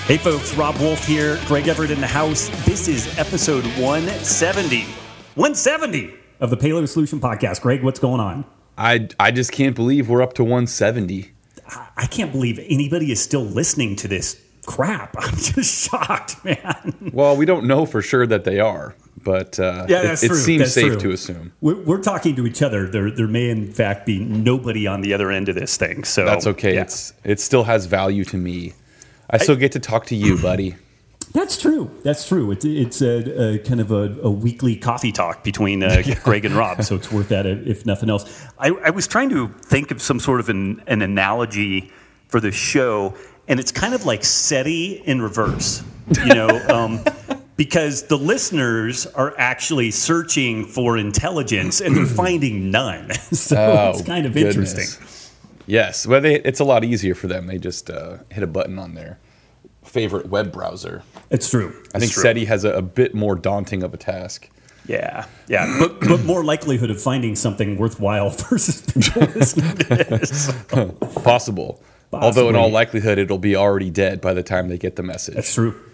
Hey folks, Rob Wolf here, Greg Everett in the house. This is episode 170. 170 of the Payload Solution Podcast. Greg, what's going on? I just can't believe we're up to 170. I can't believe anybody is still listening to this crap. I'm just shocked, man. Well, we don't know for sure that they are, but it seems safe to assume. We're talking to each other. There may in fact be nobody on the other end of this thing. So that's okay. Yeah. It still has value to me. I still get to talk to you, buddy. That's true. It's a kind of a weekly coffee talk between Greg and Rob, so it's worth that if nothing else. I was trying to think of some sort of an analogy for the show, and it's kind of like SETI in reverse, because the listeners are actually searching for intelligence and they're finding none. So it's kind of interesting. Yes, well, it's a lot easier for them. They just hit a button on their favorite web browser. It's true. I think SETI has a bit more daunting of a task. Yeah, but more likelihood of finding something worthwhile versus people listening to this. Possible. Although in all likelihood, it'll be already dead by the time they get the message. That's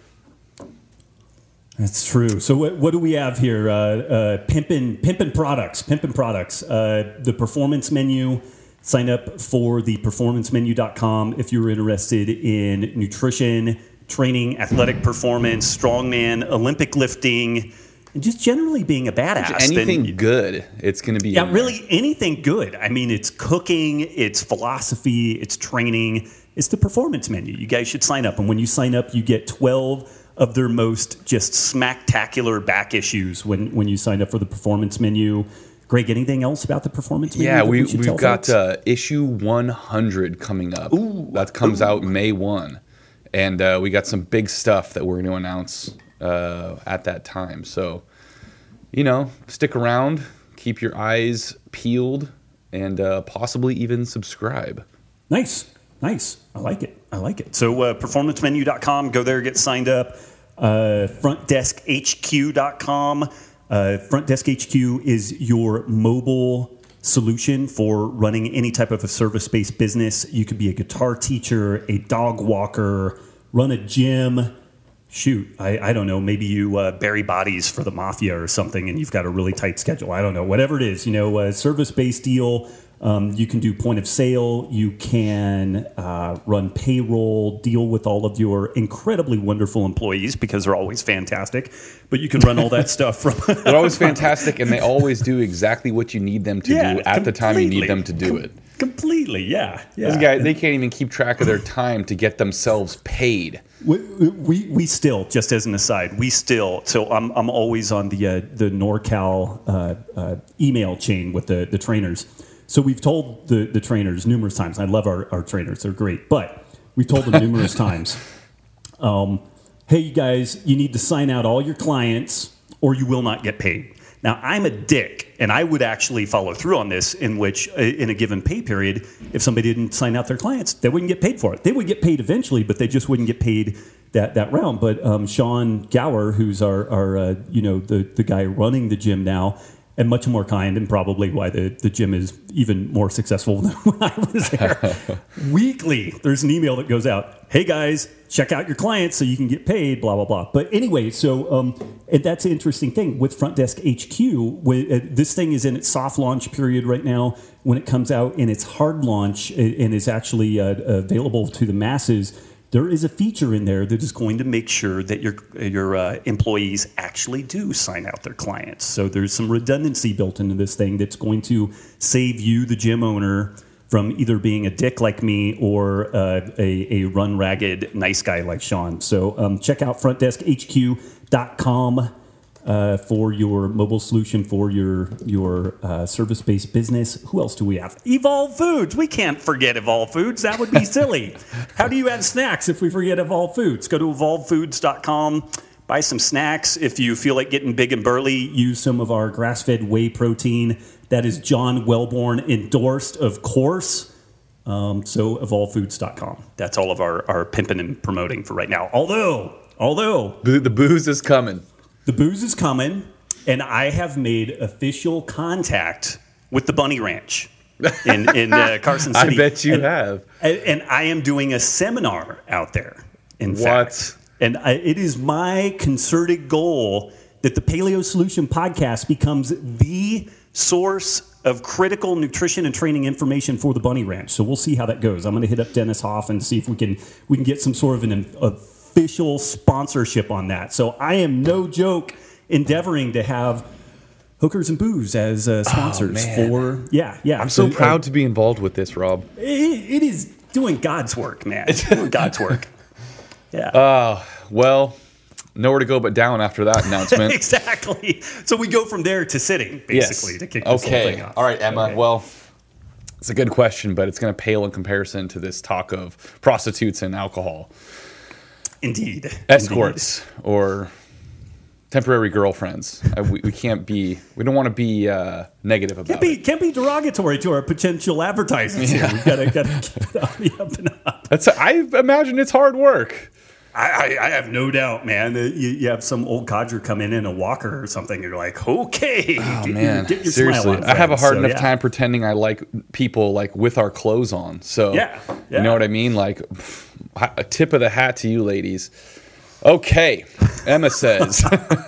true. So what do we have here? Pimpin' products. The performance menu. Sign up for the performancemenu.com if you're interested in nutrition, training, athletic performance, strongman, Olympic lifting, and just generally being a badass. Anything good, it's going to be. Yeah, really anything good. I mean, it's cooking, it's philosophy, it's training. It's the performance menu. You guys should sign up. And when you sign up, you get 12 of their most just smacktacular back issues when you sign up for the performance menu. Greg, anything else about the performance menu? Yeah, we've got issue 100 coming up. That comes out May 1. And we got some big stuff that we're going to announce at that time. So, stick around, keep your eyes peeled, and possibly even subscribe. Nice. I like it. So performancemenu.com, go there, get signed up. Frontdeskhq.com. Front Desk HQ is your mobile solution for running any type of a service-based business. You could be a guitar teacher, a dog walker, run a gym. Shoot, I don't know. Maybe you bury bodies for the mafia or something, and you've got a really tight schedule. I don't know. Whatever it is, a service-based deal. You can do point of sale. You can run payroll, deal with all of your incredibly wonderful employees because they're always fantastic. But you can run all that stuff from... They're always fantastic, and they always do exactly what you need them to do at the time you need them to do it. Completely, yeah. Those guys, they can't even keep track of their time to get themselves paid. We still, just as an aside, so I'm always on the NorCal email chain with the trainers. So we've told the trainers numerous times. I love our trainers. They're great. But we've told them numerous times, hey, you guys, you need to sign out all your clients or you will not get paid. Now, I'm a dick, and I would actually follow through on this in which, in a given pay period, if somebody didn't sign out their clients, they wouldn't get paid for it. They would get paid eventually, but they just wouldn't get paid that round. But Sean Gower, who's our the guy running the gym now, and much more kind, and probably why the gym is even more successful than when I was there. Weekly, there's an email that goes out, hey guys, check out your clients so you can get paid, blah, blah, blah. But anyway, so and that's an interesting thing with Front Desk HQ. This thing is in its soft launch period right now. When it comes out in its hard launch and is actually available to the masses, there is a feature in there that is going to make sure that your employees actually do sign out their clients. So there's some redundancy built into this thing that's going to save you, the gym owner, from either being a dick like me or a run ragged nice guy like Sean. So check out frontdeskhq.com for your mobile solution for your service-based business. Who else do we have? Evolve Foods. We can't forget Evolve Foods. That would be silly. How do you have snacks if we forget Evolve Foods? Go to evolvefoods.com. Buy some snacks. If you feel like getting big and burly, use some of our grass-fed whey protein. That is John Wellborn endorsed, of course. So evolvefoods.com. That's all of our pimping and promoting for right now. Although the booze is coming. The booze is coming, and I have made official contact with the Bunny Ranch in Carson City. I bet you have. And I am doing a seminar out there. in fact. And it is my concerted goal that the Paleo Solution podcast becomes the source of critical nutrition and training information for the Bunny Ranch. So we'll see how that goes. I'm going to hit up Dennis Hoff and see if we can get some sort of an official sponsorship on that. So I am, no joke, endeavoring to have Hookers and Booze as sponsors for. Yeah. I'm so proud to be involved with this, Rob. It is doing God's work, man. It's doing God's work. Yeah. Well, nowhere to go but down after that announcement. Exactly. So we go from there to sitting, basically, to kick this whole thing off. All right, Emma. Okay. Well, it's a good question, but it's going to pale in comparison to this talk of prostitutes and alcohol. Indeed. Escorts or temporary girlfriends. We don't want to be negative about it. Can't be derogatory to our potential advertisers here. We've got to keep it on the up and up. I imagine it's hard work. I have no doubt, man. You have some old codger come in a walker or something. You're like, okay. Oh, get your seriously. smile on, I have a hard friend. enough time pretending I like people like with our clothes on. So, you know what I mean? Like, a tip of the hat to you ladies. Okay. Emma says,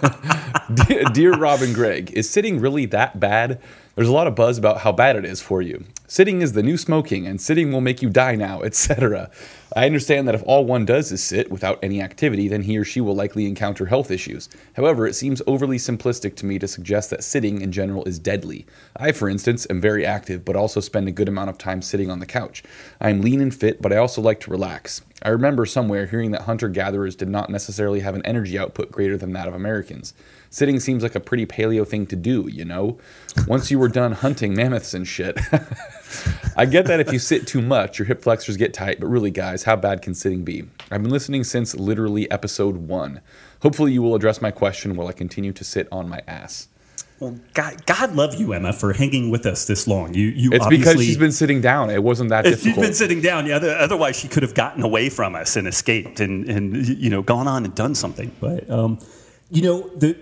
Dear Rob and Greg, is sitting really that bad? There's a lot of buzz about how bad it is for you. Sitting is the new smoking, and sitting will make you die now, etc. I understand that if all one does is sit without any activity, then he or she will likely encounter health issues. However, it seems overly simplistic to me to suggest that sitting in general is deadly. I, for instance, am very active, but also spend a good amount of time sitting on the couch. I am lean and fit, but I also like to relax. I remember somewhere hearing that hunter-gatherers did not necessarily have an energy output greater than that of Americans. Sitting seems like a pretty paleo thing to do, you know? Once you were done hunting mammoths and shit. I get that if you sit too much, your hip flexors get tight, but really, guys, how bad can sitting be? I've been listening since literally episode 1. Hopefully you will address my question while I continue to sit on my ass. Well, God love you, Emma, for hanging with us this long. It's because she's been sitting down. It wasn't that difficult. She's been sitting down. Yeah, otherwise she could have gotten away from us and escaped and gone on and done something. But the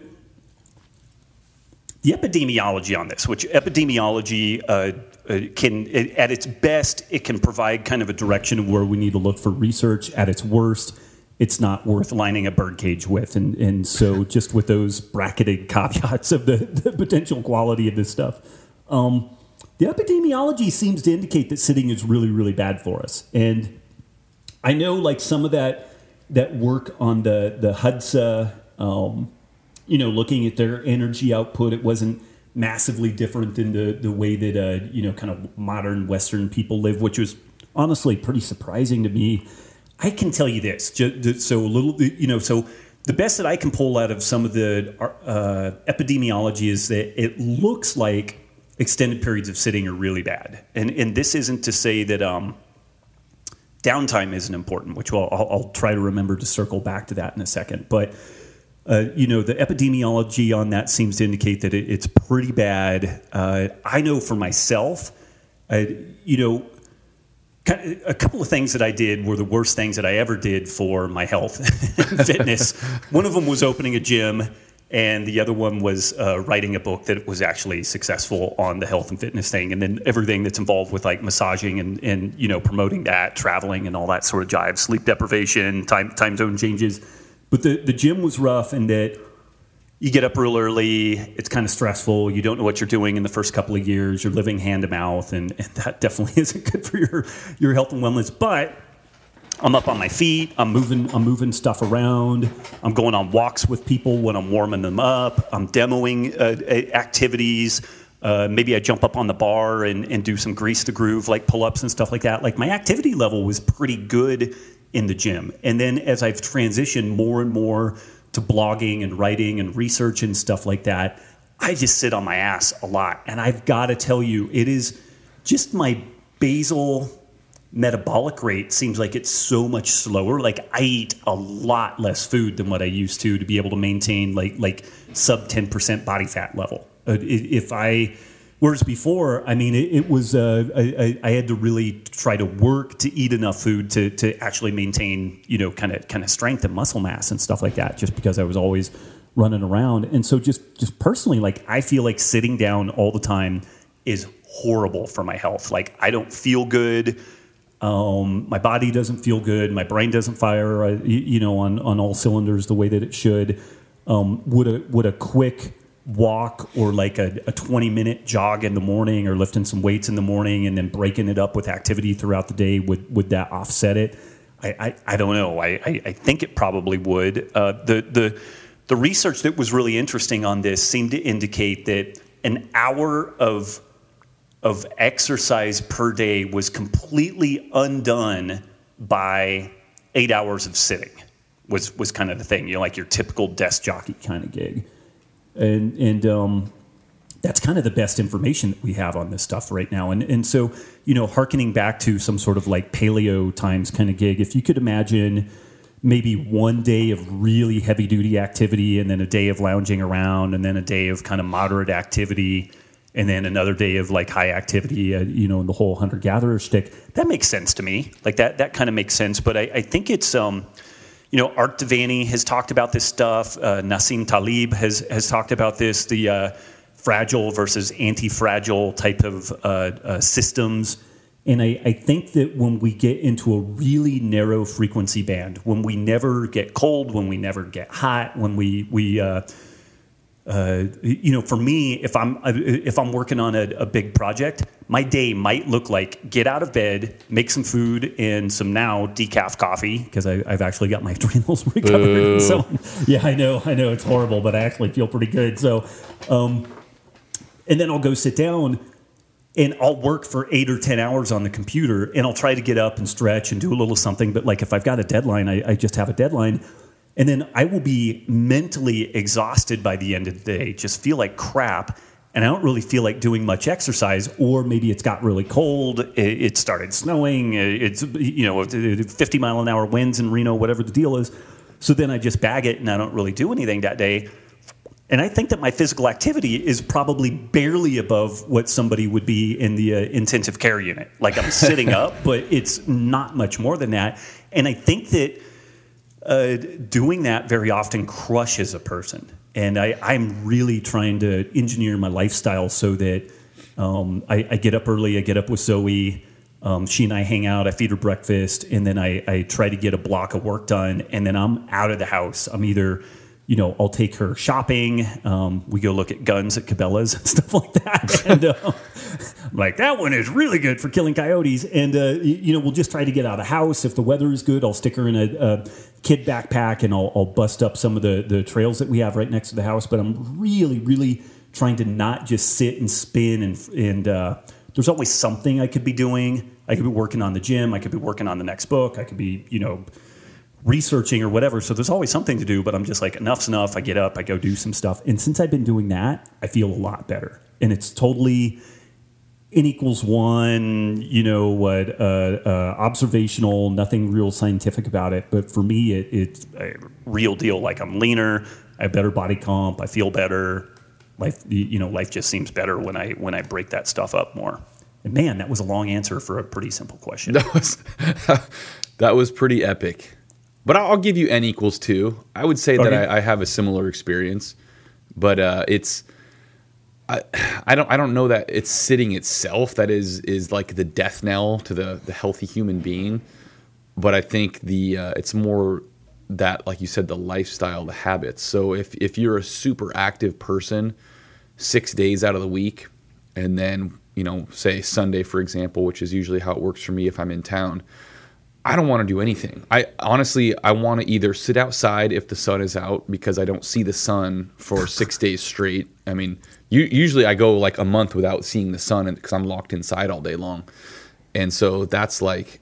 epidemiology on this, which epidemiology can, at its best, it can provide kind of a direction of where we need to look for research. At its worst, it's not worth lining a birdcage with. And so just with those bracketed caveats of the potential quality of this stuff, the epidemiology seems to indicate that sitting is really, really bad for us. And I know like some of that work on the HUDSA, looking at their energy output, it wasn't massively different than the way that, kind of modern Western people live, which was honestly pretty surprising to me. I can tell you this, so the best that I can pull out of some of the epidemiology is that it looks like extended periods of sitting are really bad. And this isn't to say that downtime isn't important, which I'll try to remember to circle back to that in a second. But the epidemiology on that seems to indicate that it's pretty bad. I know for myself, a couple of things that I did were the worst things that I ever did for my health and fitness. One of them was opening a gym, and the other one was writing a book that was actually successful on the health and fitness thing, and then everything that's involved with like massaging and promoting that, traveling and all that sort of jive, sleep deprivation, time zone changes. But the gym was rough in that you get up real early, it's kind of stressful, you don't know what you're doing in the first couple of years, you're living hand to mouth, and that definitely isn't good for your health and wellness. But I'm up on my feet, I'm moving stuff around, I'm going on walks with people when I'm warming them up, I'm demoing activities. Maybe I jump up on the bar and do some grease the groove, like pull-ups and stuff like that. Like my activity level was pretty good in the gym. And then as I've transitioned more and more to blogging and writing and research and stuff like that, I just sit on my ass a lot. And I've got to tell you, it is just my basal metabolic rate seems like it's so much slower. Like I eat a lot less food than what I used to be able to maintain like sub 10% body fat level. Whereas before, I mean, it was I had to really try to work to eat enough food to actually maintain, kind of strength and muscle mass and stuff like that, just because I was always running around. And so just personally, like I feel like sitting down all the time is horrible for my health. Like I don't feel good. My body doesn't feel good. My brain doesn't fire, on all cylinders the way that it should. Would a quick walk or like a 20-minute jog in the morning or lifting some weights in the morning and then breaking it up with activity throughout the day, would that offset it? I don't know. I think it probably would. The research that was really interesting on this seemed to indicate that an hour of exercise per day was completely undone by 8 hours of sitting. Was kind of the thing, like your typical desk jockey kind of gig. And that's kind of the best information that we have on this stuff right now. And so, hearkening back to some sort of like paleo times kind of gig, if you could imagine maybe one day of really heavy duty activity and then a day of lounging around and then a day of kind of moderate activity and then another day of like high activity, in the whole hunter-gatherer shtick, that makes sense to me. Like that kind of makes sense. But I think it's... Art Devaney has talked about this stuff. Nassim Taleb has talked about this, the fragile versus anti-fragile type of systems. And I think that when we get into a really narrow frequency band, when we never get cold, when we never get hot, when we for me, if I'm working on a big project, my day might look like get out of bed, make some food and some now decaf coffee because I've actually got my adrenals recovered. So yeah, I know it's horrible, but I actually feel pretty good. So, and then I'll go sit down and I'll work for 8 or 10 hours on the computer and I'll try to get up and stretch and do a little something. But like if I've got a deadline, I just have a deadline. And then I will be mentally exhausted by the end of the day, just feel like crap. And I don't really feel like doing much exercise, or maybe it's got really cold. It started snowing. It's 50 mile an hour winds in Reno, whatever the deal is. So then I just bag it and I don't really do anything that day. And I think that my physical activity is probably barely above what somebody would be in the intensive care unit. Like I'm sitting up, but it's not much more than that. And I think that doing that very often crushes a person. And I'm really trying to engineer my lifestyle so that I get up early, I get up with Zoe, she and I hang out, I feed her breakfast, and then I try to get a block of work done, and then I'm out of the house. I'm either, I'll take her shopping, we go look at guns at Cabela's and stuff like that. And I'm like, that one is really good for killing coyotes. And, we'll just try to get out of the house. If the weather is good, I'll stick her in a kid backpack and I'll bust up some of the trails that we have right next to the house. But I'm really, really trying to not just sit and spin and there's always something I could be doing. I could be working on the gym. I could be working on the next book. I could be, researching or whatever. So there's always something to do, but I'm just like, enough's enough. I get up, I go do some stuff. And since I've been doing that, I feel a lot better. And it's totally N equals one, observational, nothing real scientific about it. But for me, it's a real deal. Like I'm leaner, I have better body comp, I feel better. Life just seems better when I break that stuff up more. And man, that was a long answer for a pretty simple question. That was pretty epic. But I'll give you N equals 2. I would say that I have a similar experience, but I don't know that it's sitting itself that is like the death knell to the healthy human being. But I think it's more that, like you said, the lifestyle, the habits. So if you're a super active person 6 days out of the week, and then say Sunday, for example, which is usually how it works for me if I'm in town, I don't want to do anything. I want to either sit outside if the sun is out because I don't see the sun for 6 days straight. I mean, usually I go like a month without seeing the sun because I'm locked inside all day long. And so that's like,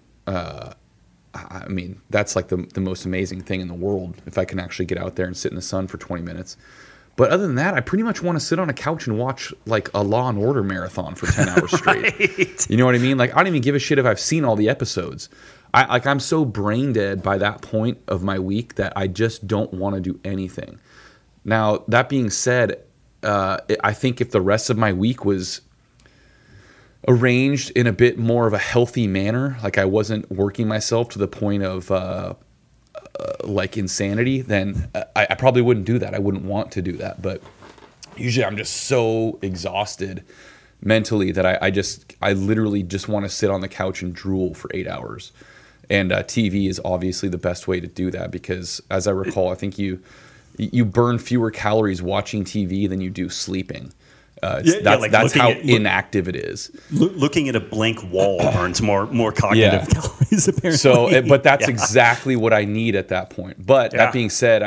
that's like the most amazing thing in the world if I can actually get out there and sit in the sun for 20 minutes. But other than that, I pretty much want to sit on a couch and watch like a Law and Order marathon for 10 hours straight. Right. You know what I mean? Like I don't even give a shit if I've seen all the episodes. I'm so brain dead by that point of my week that I just don't want to do anything. Now, that being said, I think if the rest of my week was arranged in a bit more of a healthy manner, like I wasn't working myself to the point of like insanity, then I probably wouldn't do that. I wouldn't want to do that. But usually I'm just so exhausted mentally that I literally just want to sit on the couch and drool for 8 hours. And TV is obviously the best way to do that because, as I recall, I think you burn fewer calories watching TV than you do sleeping. That's how inactive it is. Looking at a blank wall burns more cognitive calories, apparently. So, but that's exactly what I need at that point. But that being said,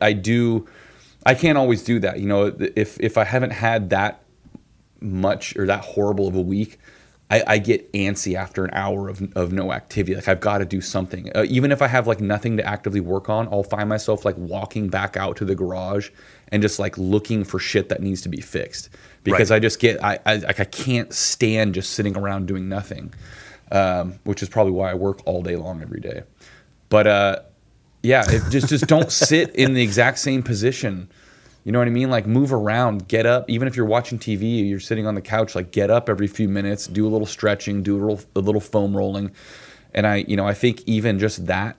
I can't always do that. You know, if I haven't had that much or that horrible of a week, I get antsy after an hour of no activity. Like I've got to do something. Even if I have like nothing to actively work on, I'll find myself like walking back out to the garage and just like looking for shit that needs to be fixed because I just get I can't stand just sitting around doing nothing, which is probably why I work all day long every day. But just don't sit in the exact same position. You know what I mean? Like move around, get up. Even if you're watching TV, you're sitting on the couch, like get up every few minutes, do a little stretching, do a little foam rolling. And I think even just that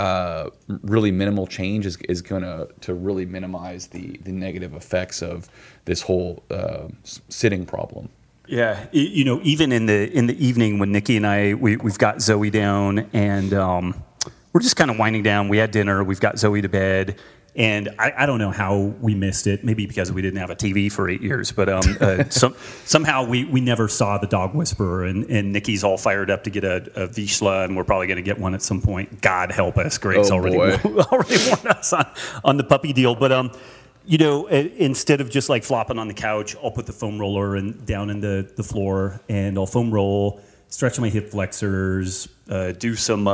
really minimal change is going to really minimize the negative effects of this whole sitting problem. Yeah, you know, even in the evening when Nikki and I we've got Zoe down and we're just kind of winding down. We had dinner. We've got Zoe to bed. And I don't know how we missed it. Maybe because we didn't have a TV for 8 years. But somehow we never saw The Dog Whisperer. And Nikki's all fired up to get a Vizsla, and we're probably going to get one at some point. God help us. Greg's already warned us on the puppy deal. But, you know, instead of just like flopping on the couch, I'll put the foam roller down in the floor, and I'll foam roll, stretch my hip flexors, do some,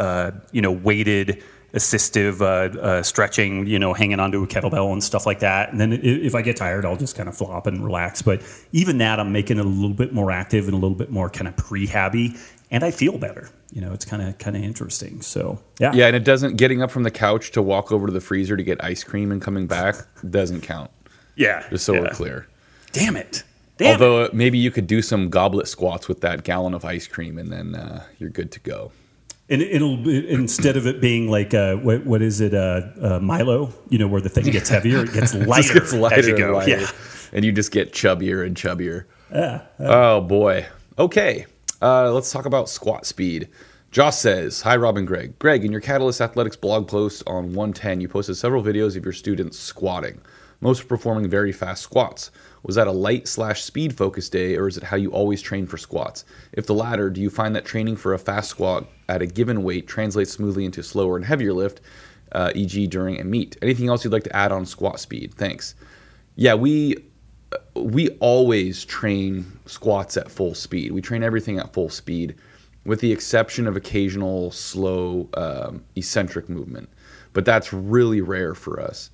weighted assistive stretching, you know, hanging onto a kettlebell and stuff like that. And then if I get tired, I'll just kind of flop and relax. But even that, I'm making it a little bit more active and a little bit more kind of prehabby, and I feel better. You know, it's kind of interesting. So yeah, and it doesn't getting up from the couch to walk over to the freezer to get ice cream and coming back doesn't count. Yeah, just so we're clear. Damn it. Although maybe you could do some goblet squats with that gallon of ice cream, and then you're good to go. And it'll instead of it being like what is it Milo? You know, where the thing gets heavier, it gets lighter, as you go. Yeah, and you just get chubbier and chubbier. Oh boy. Okay, let's talk about squat speed. Joss says, "Hi, Rob and Greg. Greg, in your Catalyst Athletics blog post on 110, you posted several videos of your students squatting. Most are performing very fast squats. Was that a light/speed focus day, or is it how you always train for squats? If the latter, do you find that training for a fast squat at a given weight translates smoothly into slower and heavier lift, e.g. during a meet? Anything else you'd like to add on squat speed? Thanks." Yeah, we always train squats at full speed. We train everything at full speed, with the exception of occasional slow eccentric movement. But that's really rare for us.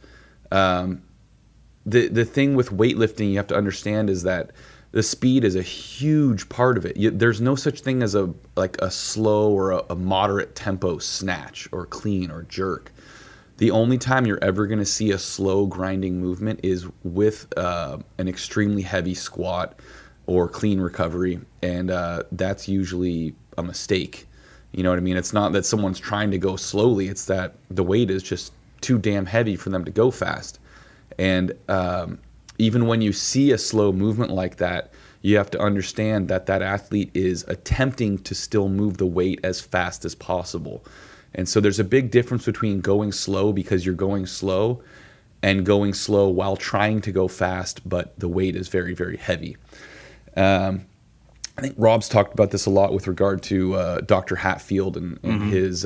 The thing with weightlifting you have to understand is that the speed is a huge part of it. There's no such thing as a slow or a moderate tempo snatch or clean or jerk. The only time you're ever going to see a slow grinding movement is with an extremely heavy squat or clean recovery, and that's usually a mistake. You know what I mean? It's not that someone's trying to go slowly. It's that the weight is just too damn heavy for them to go fast. And even when you see a slow movement like that, you have to understand that that athlete is attempting to still move the weight as fast as possible. And so there's a big difference between going slow because you're going slow and going slow while trying to go fast, but the weight is very, very heavy. I think Rob's talked about this a lot with regard to Dr. Hatfield and his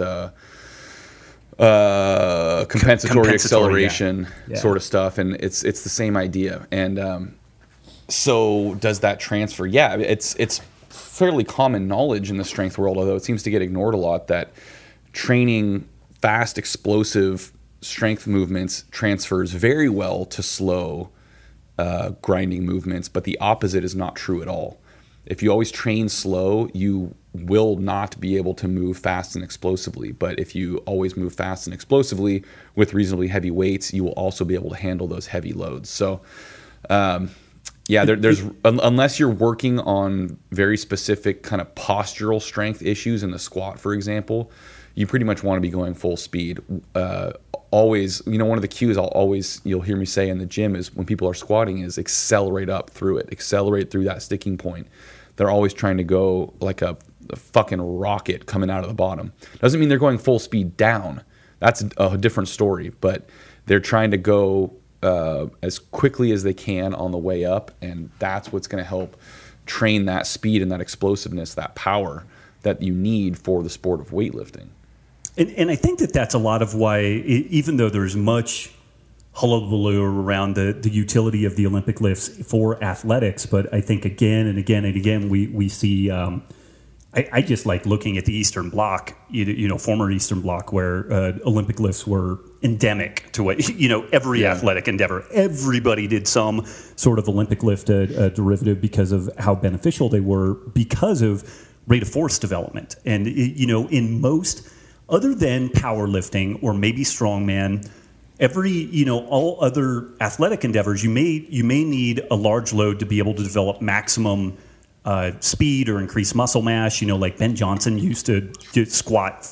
compensatory acceleration sort of stuff, and it's the same idea. And so does that transfer? Yeah, it's fairly common knowledge in the strength world, although it seems to get ignored a lot, that training fast, explosive strength movements transfers very well to slow grinding movements, but the opposite is not true at all. If you always train slow, you will not be able to move fast and explosively. But if you always move fast and explosively with reasonably heavy weights, you will also be able to handle those heavy loads. So, there's unless you're working on very specific kind of postural strength issues in the squat, for example, you pretty much want to be going full speed. Always, one of the cues you'll hear me say in the gym is when people are squatting is accelerate up through it, accelerate through that sticking point. They're always trying to go like a fucking rocket coming out of the bottom. Doesn't mean they're going full speed down. That's a different story, but they're trying to go as quickly as they can on the way up, and that's what's going to help train that speed and that explosiveness, that power that you need for the sport of weightlifting. And I think that's a lot of why, even though there's much hullabaloo around the utility of the Olympic lifts for athletics, but I think again and again and again we see. I just like looking at the Eastern Bloc, former Eastern Bloc, where Olympic lifts were endemic to what every athletic endeavor. Everybody did some sort of Olympic lift derivative because of how beneficial they were, because of rate of force development, and in most. Other than powerlifting or maybe strongman, all other athletic endeavors, you may need a large load to be able to develop maximum speed or increase muscle mass. Like Ben Johnson used to squat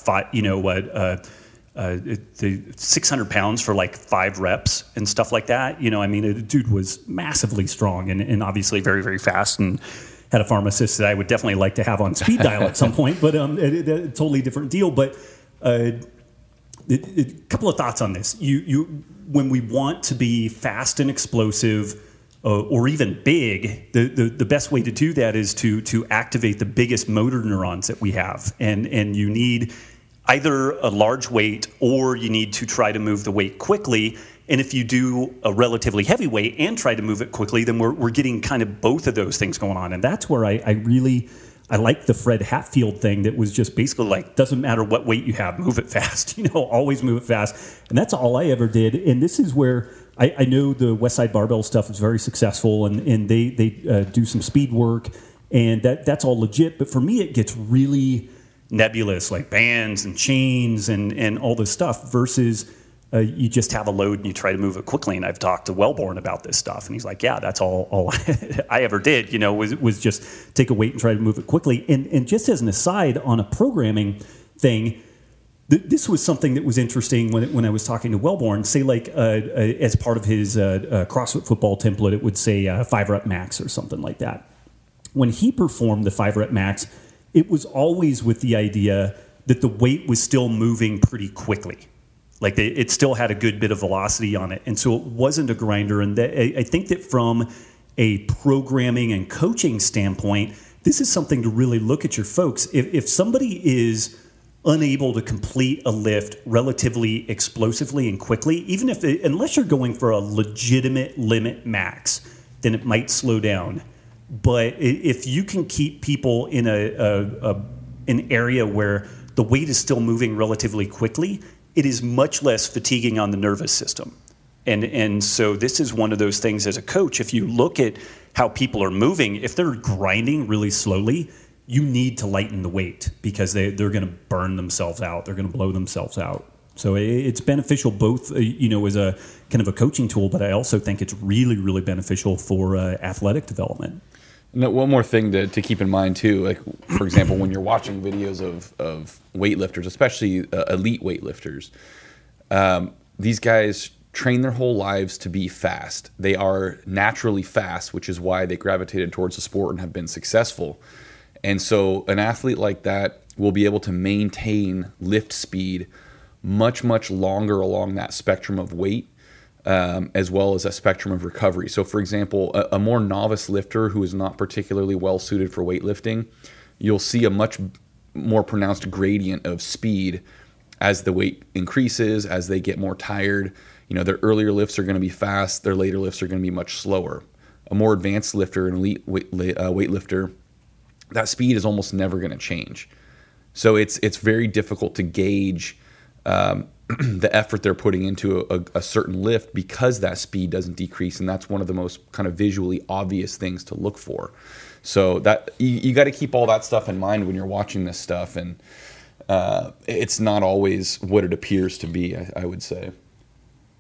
600 pounds for like 5 reps and stuff like that. The dude was massively strong and obviously very, very fast, and had a pharmacist that I would definitely like to have on speed dial at some point, but a totally different deal. But a couple of thoughts on this. When we want to be fast and explosive, or even big, the best way to do that is to activate the biggest motor neurons that we have, and you need either a large weight or you need to try to move the weight quickly. And if you do a relatively heavy weight and try to move it quickly, then we're getting kind of both of those things going on, and that's where I like the Fred Hatfield thing that was just basically like, doesn't matter what weight you have, move it fast, always move it fast. And that's all I ever did. And this is where I know the Westside Barbell stuff is very successful, and they do some speed work, and that's all legit. But for me, it gets really nebulous, like bands and chains and all this stuff, versus you just have a load and you try to move it quickly. And I've talked to Wellborn about this stuff, and he's like, yeah, that's all I ever did, was just take a weight and try to move it quickly. And just as an aside on a programming thing, this was something that was interesting when I was talking to Wellborn. Say like as part of his CrossFit football template, it would say 5 rep max or something like that. When he performed the 5 rep max, it was always with the idea that the weight was still moving pretty quickly. Like it still had a good bit of velocity on it. And so it wasn't a grinder. And I think that from a programming and coaching standpoint, this is something to really look at your folks. If somebody is unable to complete a lift relatively explosively and quickly, unless you're going for a legitimate limit max, then it might slow down. But if you can keep people in an area where the weight is still moving relatively quickly, it is much less fatiguing on the nervous system. And so this is one of those things as a coach, if you look at how people are moving, if they're grinding really slowly, you need to lighten the weight because they're going to burn themselves out. They're going to blow themselves out. So it's beneficial both, as a kind of a coaching tool, but I also think it's really, really beneficial for athletic development. Now, one more thing to keep in mind too, like for example, when you're watching videos of weightlifters, especially elite weightlifters, these guys train their whole lives to be fast. They are naturally fast, which is why they gravitated towards the sport and have been successful. And so an athlete like that will be able to maintain lift speed much, much longer along that spectrum of weight, as well as a spectrum of recovery. So for example, a more novice lifter who is not particularly well suited for weightlifting, you'll see a much more pronounced gradient of speed as the weight increases, as they get more tired. Their earlier lifts are going to be fast, their later lifts are going to be much slower. A more advanced lifter, an elite weightlifter, that speed is almost never going to change. So it's very difficult to gauge the effort they're putting into a certain lift because that speed doesn't decrease, and that's one of the most kind of visually obvious things to look for. So that you got to keep all that stuff in mind when you're watching this stuff, and it's not always what it appears to be, I would say.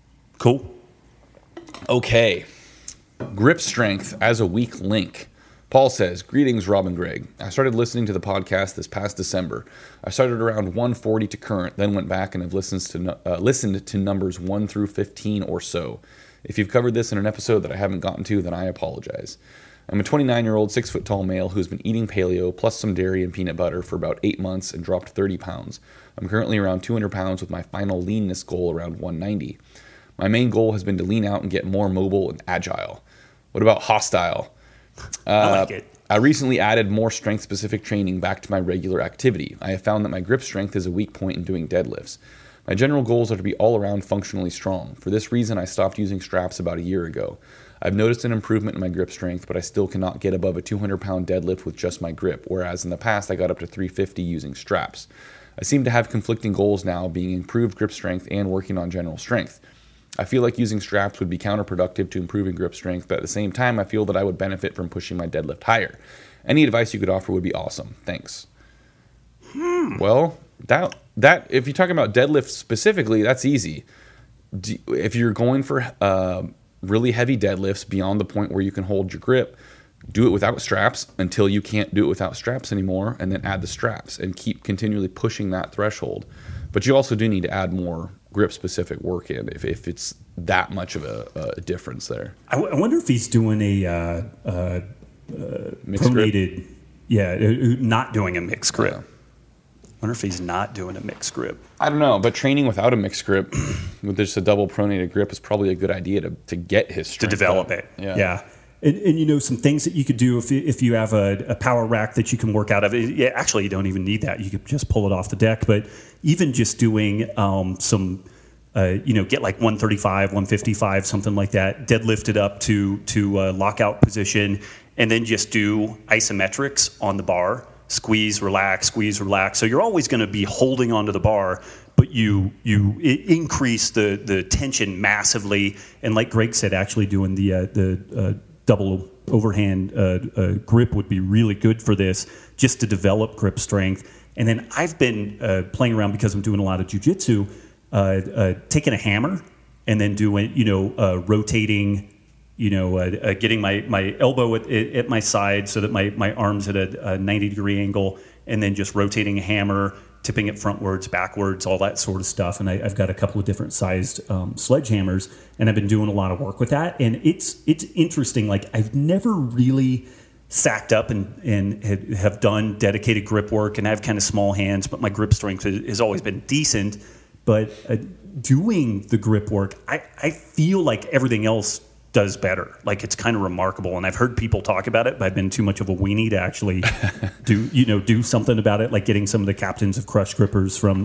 Cool. Okay. Grip strength as a weak link. Paul says, greetings, Rob and Greg. I started listening to the podcast this past December. I started around 140 to current, then went back and have listened to numbers 1 through 15 or so. If you've covered this in an episode that I haven't gotten to, then I apologize. I'm a 29-year-old, 6-foot-tall male who's been eating paleo plus some dairy and peanut butter for about 8 months and dropped 30 pounds. I'm currently around 200 pounds with my final leanness goal around 190. My main goal has been to lean out and get more mobile and agile. What about hostile? I like it. I recently added more strength-specific training back to my regular activity. I have found that my grip strength is a weak point in doing deadlifts. My general goals are to be all-around functionally strong. For this reason, I stopped using straps about a year ago. I've noticed an improvement in my grip strength, but I still cannot get above a 200-pound deadlift with just my grip, whereas in the past I got up to 350 using straps. I seem to have conflicting goals now, being improved grip strength and working on general strength. I feel like using straps would be counterproductive to improving grip strength, but at the same time, I feel that I would benefit from pushing my deadlift higher. Any advice you could offer would be awesome. Thanks. Well, that if you're talking about deadlift specifically, that's easy. If you're going for really heavy deadlifts beyond the point where you can hold your grip, do it without straps until you can't do it without straps anymore, and then add the straps and keep continually pushing that threshold. But you also do need to add more grip-specific work in if it's that much of a difference there. I wonder if he's doing a Mixed grip? pronated, Not doing a mixed grip. Yeah. I wonder if he's not doing a mixed grip. I don't know, but training without a mixed grip with just a double pronated grip is probably a good idea to get his strength To develop up. it. Yeah. And some things that you could do if you have a power rack that you can work out of. Yeah, actually, you don't even need that. You could just pull it off the deck. But even just doing some, get like 135, 155, something like that, deadlift it up to lockout position, and then just do isometrics on the bar. Squeeze, relax. So you're always going to be holding onto the bar, but you increase the tension massively. And like Greg said, actually doing the double overhand grip would be really good for this, just to develop grip strength. And then I've been playing around because I'm doing a lot of jiu-jitsu, taking a hammer and then doing, rotating, getting my elbow at my side so that my arm's at a 90-degree angle, and then just rotating a hammer, tipping it frontwards, backwards, all that sort of stuff. And I've got a couple of different sized sledgehammers, and I've been doing a lot of work with that. And it's interesting. Like, I've never really sacked up and have done dedicated grip work, and I have kind of small hands, but my grip strength has always been decent. But doing the grip work, I feel like everything else does better. Like, it's kind of remarkable. And I've heard people talk about it, but I've been too much of a weenie to actually do something about it, like getting some of the captains of Crush Grippers from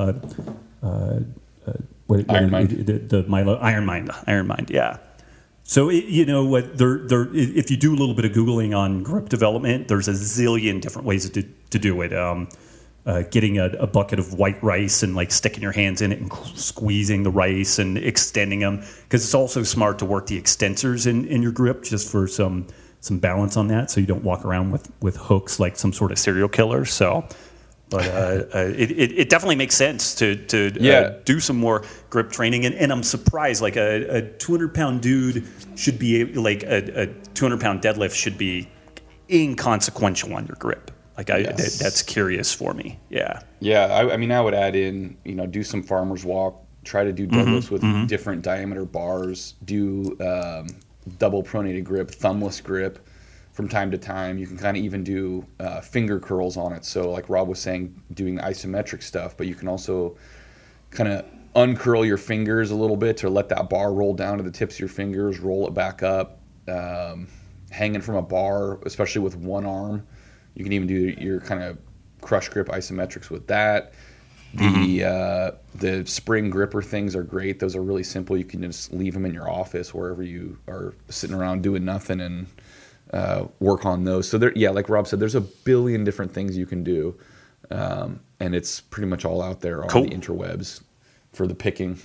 Iron Mind. The Milo Iron Mind, yeah. So if you do a little bit of Googling on grip development, there's a zillion different ways to do it. Getting a bucket of white rice and like sticking your hands in it and squeezing the rice and extending them, because it's also smart to work the extensors in your grip just for some balance on that, so you don't walk around with hooks like some sort of serial killer. So, but it definitely makes sense to do some more grip training, and I'm surprised, like a 200-pound dude should be like a 200-pound deadlift should be inconsequential on your grip. Like, Yes. that's curious for me. Yeah. Yeah, I mean, I would add in, do some farmer's walk, try to do deadlifts with different diameter bars, do double pronated grip, thumbless grip from time to time. You can kind of even do finger curls on it. So like Rob was saying, doing isometric stuff, but you can also kind of uncurl your fingers a little bit to let that bar roll down to the tips of your fingers, roll it back up, hanging from a bar, especially with one arm. You can even do your kind of crush grip isometrics with that. The spring gripper things are great. Those are really simple. You can just leave them in your office wherever you are sitting around doing nothing and work on those. So like Rob said, there's a billion different things you can do, and it's pretty much all out there on the interwebs for the picking.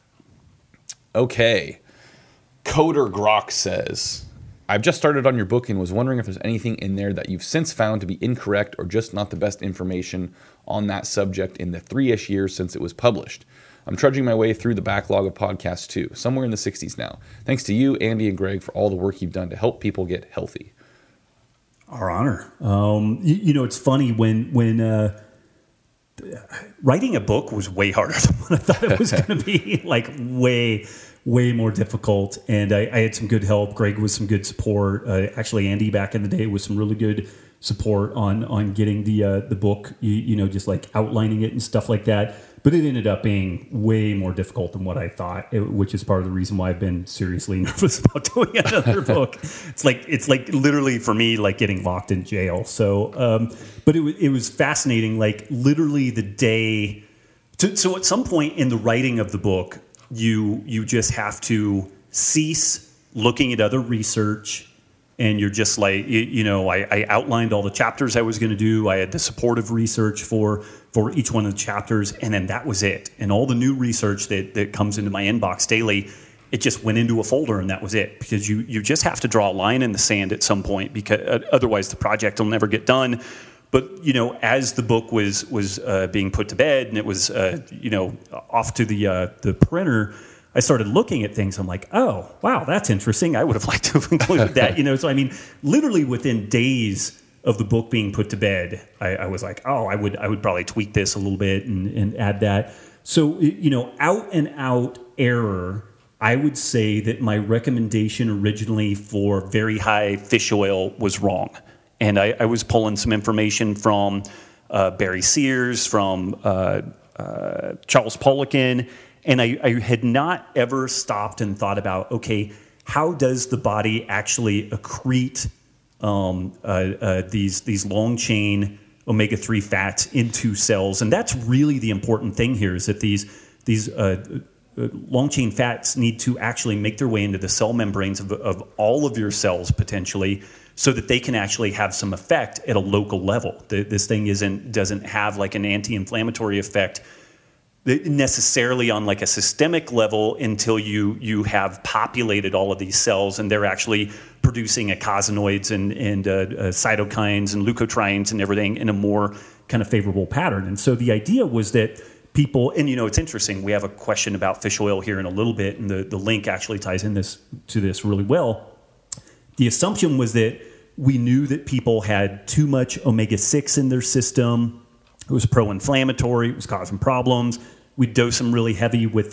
Okay, Coder Grok says, I've just started on your book and was wondering if there's anything in there that you've since found to be incorrect or just not the best information on that subject in the 3-ish years since it was published. I'm trudging my way through the backlog of podcasts too, somewhere in the 60s now. Thanks to you, Andy, and Greg for all the work you've done to help people get healthy. Our honor. It's funny when writing a book was way harder than what I thought it was going to be. Like way more difficult. And I had some good help. Greg was some good support. Actually, Andy back in the day was some really good support on getting the book, just like outlining it and stuff like that. But it ended up being way more difficult than what I thought, which is part of the reason why I've been seriously nervous about doing another book. It's like literally for me, like getting locked in jail. So, but it was fascinating. Like literally the day. So at some point in the writing of the book, you just have to cease looking at other research. And you're just like, I outlined all the chapters I was going to do. I had the supportive research for each one of the chapters, and then that was it. And all the new research that comes into my inbox daily, it just went into a folder, and that was it. Because you just have to draw a line in the sand at some point, because otherwise the project will never get done. But as the book was being put to bed, and it was off to the printer, I started looking at things. I'm like, oh, wow, that's interesting. I would have liked to have included that. So I mean, literally within days of the book being put to bed, I was like, oh, I would probably tweak this a little bit and add that. So out and out error. I would say that my recommendation originally for very high fish oil was wrong, and I was pulling some information from Barry Sears, from Charles Poliquin. And I had not ever stopped and thought about, okay, how does the body actually accrete these long chain omega-3 fats into cells? And that's really the important thing here, is that these long chain fats need to actually make their way into the cell membranes of all of your cells potentially, so that they can actually have some effect at a local level. This thing doesn't have like an anti-inflammatory effect necessarily on like a systemic level until you have populated all of these cells and they're actually producing eicosanoids and cytokines and leukotrienes and everything in a more kind of favorable pattern. And so the idea was that people, and it's interesting, we have a question about fish oil here in a little bit, and the link actually ties in to this really well. The assumption was that we knew that people had too much omega-6 in their system. It was pro-inflammatory. It was causing problems. We'd dose them really heavy with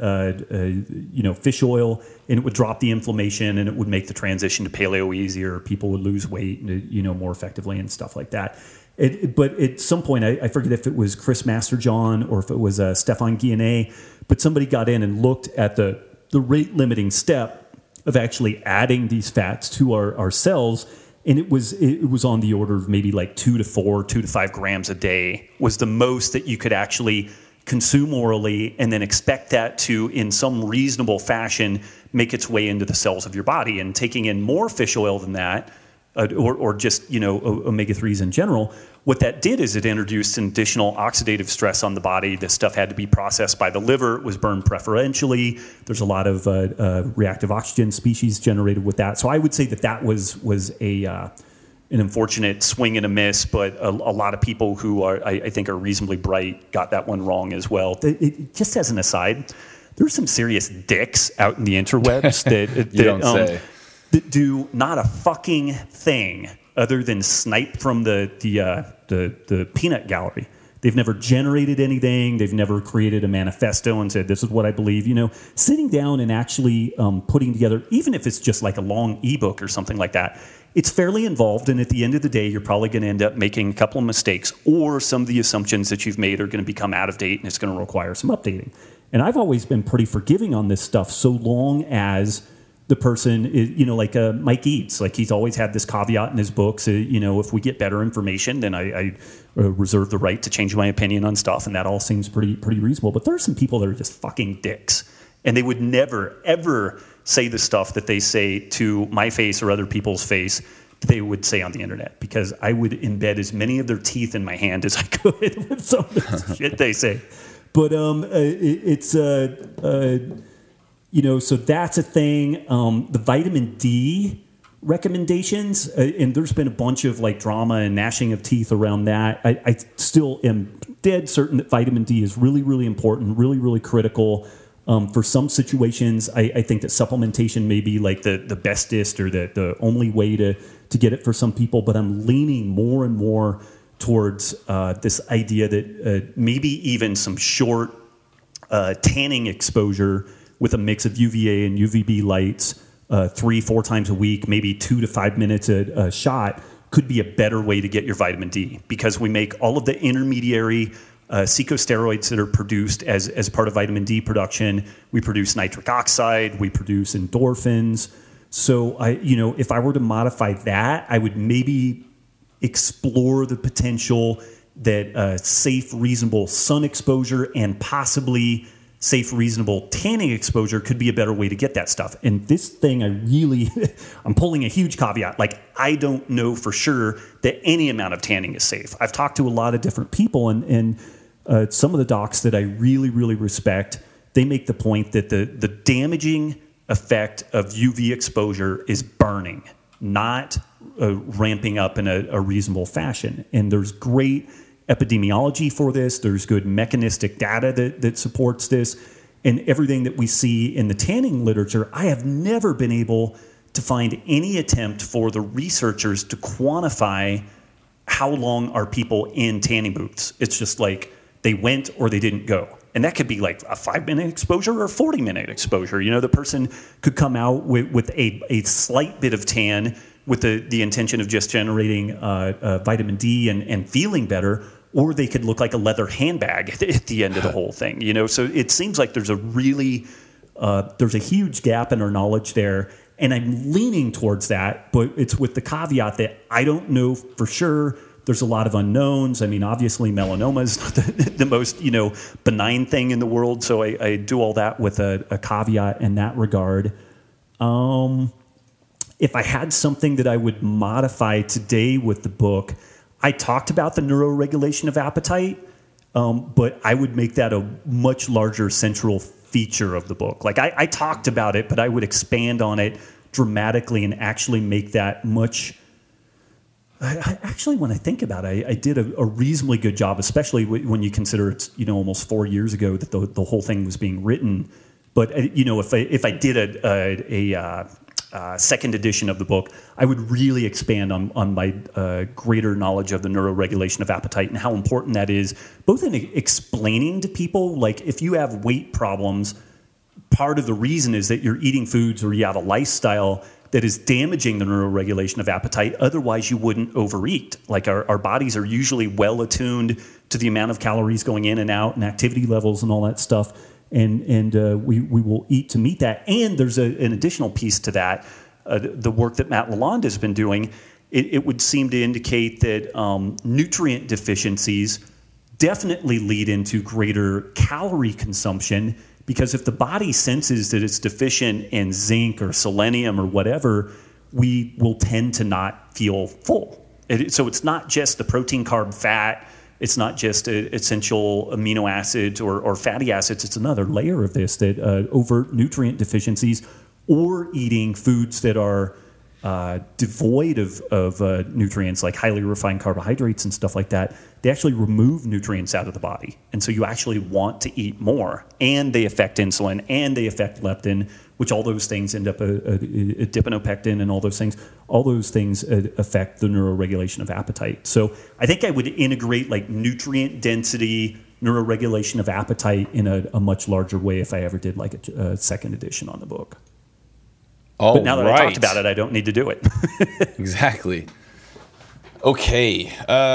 fish oil, and it would drop the inflammation, and it would make the transition to paleo easier. People would lose weight, more effectively and stuff like that. But at some point, I forget if it was Chris Masterjohn or if it was Stefan Guillenet, but somebody got in and looked at the rate limiting step of actually adding these fats to our cells. And it was on the order of maybe like 2 to 5 grams a day was the most that you could actually consume orally, and then expect that to, in some reasonable fashion, make its way into the cells of your body. And taking in more fish oil than that, or just omega-3s in general, what that did is it introduced an additional oxidative stress on the body. This stuff had to be processed by the liver. It was burned preferentially. There's a lot of reactive oxygen species generated with that. So I would say that was an unfortunate swing and a miss, but a lot of people who I think are reasonably bright got that one wrong as well. Just as an aside, there's some serious dicks out in the interwebs that do not a fucking thing other than snipe from the peanut gallery. They've never generated anything. They've never created a manifesto and said, this is what I believe. Sitting down and actually putting together, even if it's just like a long ebook or something like that, it's fairly involved. And at the end of the day, you're probably going to end up making a couple of mistakes, or some of the assumptions that you've made are going to become out of date and it's going to require some updating. And I've always been pretty forgiving on this stuff, so long as the person is, like Mike Eads, like he's always had this caveat in his books. If we get better information, then I reserve the right to change my opinion on stuff, and that all seems pretty reasonable. But there are some people that are just fucking dicks, and they would never ever say the stuff that they say to my face or other people's face that they would say on the internet, because I would embed as many of their teeth in my hand as I could with some of the shit they say. But so that's a thing. The vitamin D recommendations, and there's been a bunch of like drama and gnashing of teeth around that. I still am dead certain that vitamin D is really, really important, really, really critical. For some situations, I think that supplementation may be like the bestest or the only way get it for some people, but I'm leaning more and more towards this idea that maybe even some short tanning exposure with a mix of UVA and UVB lights 3-4 times a week, maybe 2 to 5 minutes a shot, could be a better way to get your vitamin D, because we make all of the intermediary corticosteroids that are produced as part of vitamin D production. We produce nitric oxide, we produce endorphins. So if I were to modify that, I would maybe explore the potential that safe, reasonable sun exposure and possibly safe, reasonable tanning exposure could be a better way to get that stuff. And this thing, I'm pulling a huge caveat. Like, I don't know for sure that any amount of tanning is safe. I've talked to a lot of different people, and some of the docs that I really, really respect, they make the point that the damaging effect of UV exposure is burning, not ramping up in a reasonable fashion. And there's great epidemiology for this. There's good mechanistic data that supports this. And everything that we see in the tanning literature, I have never been able to find any attempt for the researchers to quantify how long are people in tanning booths. It's just like they went or they didn't go. And that could be like a 5-minute exposure or a 40-minute exposure. The person could come out with a slight bit of tan with the intention of just generating vitamin D and feeling better, or they could look like a leather handbag at the end of the whole thing. So it seems like there's a huge gap in our knowledge there, and I'm leaning towards that, but it's with the caveat that I don't know for sure. There's a lot of unknowns. I mean, obviously, melanoma is not the most benign thing in the world, so I do all that with a caveat in that regard. If I had something that I would modify today with the book, I talked about the neuroregulation of appetite, but I would make that a much larger central feature of the book. Like, I talked about it, but I would expand on it dramatically and actually make that much... Actually, when I think about it, I did a reasonably good job, especially when you consider it's almost 4 years ago that the whole thing was being written. But if I did a second edition of the book, I would really expand on my greater knowledge of the neuroregulation of appetite and how important that is, both in explaining to people, like, if you have weight problems, part of the reason is that you're eating foods or you have a lifestyle that is damaging the neuroregulation of appetite. Otherwise, you wouldn't overeat. Like, our bodies are usually well attuned to the amount of calories going in and out and activity levels and all that stuff. And we will eat to meet that. And there's an additional piece to that. The work that Matt Lalonde has been doing, it would seem to indicate that nutrient deficiencies definitely lead into greater calorie consumption, because if the body senses that it's deficient in zinc or selenium or whatever, we will tend to not feel full. So it's not just the protein, carb, fat. It's not just essential amino acids or fatty acids. It's another layer of this, that overt nutrient deficiencies or eating foods that are devoid of nutrients, like highly refined carbohydrates and stuff like that, they actually remove nutrients out of the body. And so you actually want to eat more. And they affect insulin, and they affect leptin, which all those things end up adiponopectin and all those things. All those things affect the neuroregulation of appetite. So I think I would integrate like nutrient density, neuroregulation of appetite in a much larger way if I ever did like a second edition on the book. But now that I talked about it, I don't need to do it. Exactly. Okay.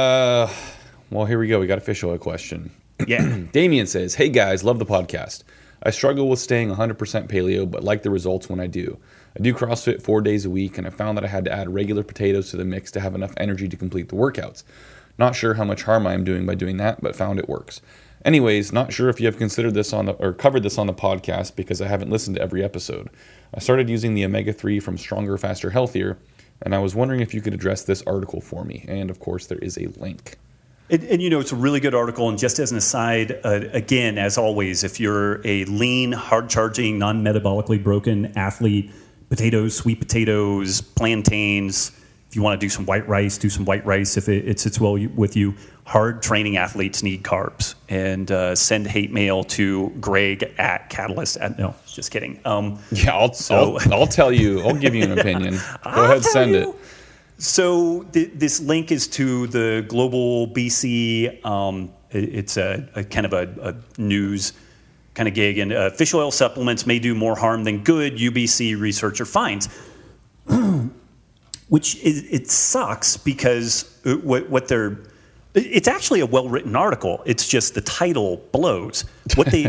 Well, here we go. We got a fish oil question. Yeah. Damien says, "Hey guys, love the podcast. I struggle with staying 100% paleo, but like the results when I do. I do CrossFit 4 days a week, and I found that I had to add regular potatoes to the mix to have enough energy to complete the workouts. Not sure how much harm I am doing by doing that, but found it works. Anyways, not sure if you have considered this or covered this on the podcast, because I haven't listened to every episode. I started using the omega-3 from Stronger, Faster, Healthier, and I was wondering if you could address this article for me. And of course, there is a link." And it's a really good article. And just as an aside, again, as always, if you're a lean, hard-charging, non-metabolically broken athlete, potatoes, sweet potatoes, plantains. If you want to do some white rice, do some white rice if it sits well with you. Hard training athletes need carbs. And send hate mail to Greg at Catalyst. No, just kidding. Yeah, I'll tell you. I'll give you an opinion. Go ahead, send it. So this link is to the Global BC. It's a kind of a news kind of gig, and fish oil supplements may do more harm than good, UBC researcher finds. Which it sucks because what they're... It's actually a well-written article. It's just the title blows. What they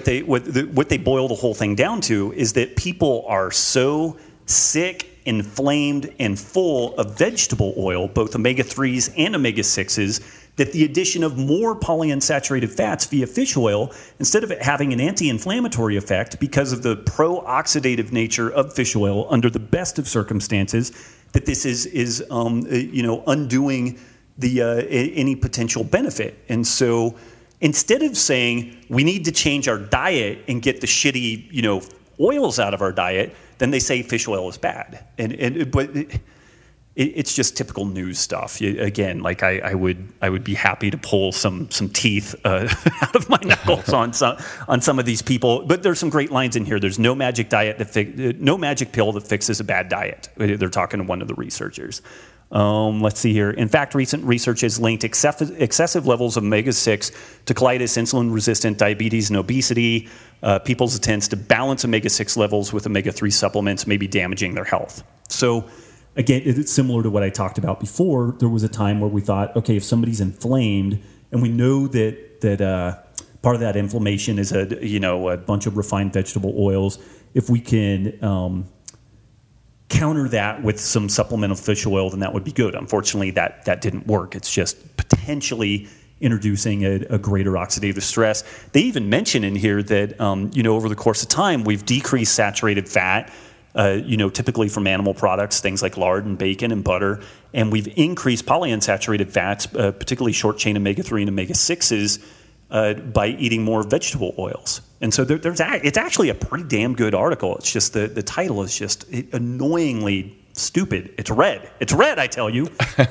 boil the whole thing down to is that people are so sick, inflamed, and full of vegetable oil, both omega-3s and omega-6s, that the addition of more polyunsaturated fats via fish oil, instead of it having an anti-inflammatory effect because of the pro-oxidative nature of fish oil under the best of circumstances, that this is undoing the any potential benefit. And so instead of saying we need to change our diet and get the shitty oils out of our diet, then they say fish oil is bad. But it's just typical news stuff. Again, like I would be happy to pull some teeth out of my knuckles on some of these people. But there's some great lines in here. There's no magic no magic pill that fixes a bad diet. They're talking to one of the researchers. Let's see here. In fact, recent research has linked excessive levels of omega-6 to colitis, insulin-resistant diabetes, and obesity. People's attempts to balance omega-6 levels with omega-3 supplements may be damaging their health. So, again, it's similar to what I talked about before. There was a time where we thought, okay, if somebody's inflamed, and we know that part of that inflammation is a bunch of refined vegetable oils, if we can counter that with some supplemental fish oil, then that would be good. Unfortunately, that didn't work. It's just potentially introducing a greater oxidative stress. They even mention in here that over the course of time, we've decreased saturated fat, typically from animal products, things like lard and bacon and butter, and we've increased polyunsaturated fats, particularly short-chain omega-3 and omega-6s, by eating more vegetable oils. And so it's actually a pretty damn good article. It's just the title is just annoyingly stupid. It's red, I tell you.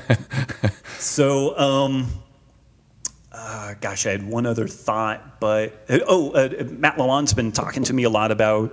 So, gosh, I had one other thought, but Matt Lalonde's been talking to me a lot about.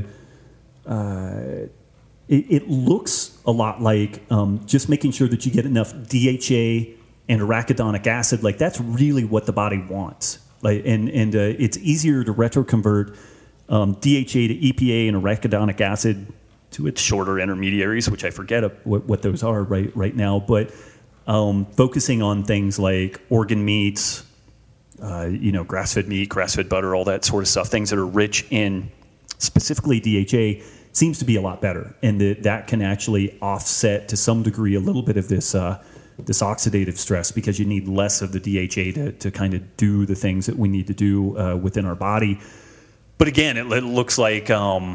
It looks a lot like just making sure that you get enough DHA and arachidonic acid. Like that's really what the body wants. Like and it's easier to retroconvert DHA to EPA and arachidonic acid to its shorter intermediaries, which I forget what those are right now. But focusing on things like organ meats, grass-fed meat, grass-fed butter, all that sort of stuff, things that are rich in specifically DHA, seems to be a lot better, and that can actually offset to some degree a little bit of this oxidative stress, because you need less of the DHA to kind of do the things that we need to do within our body. But again, it looks like a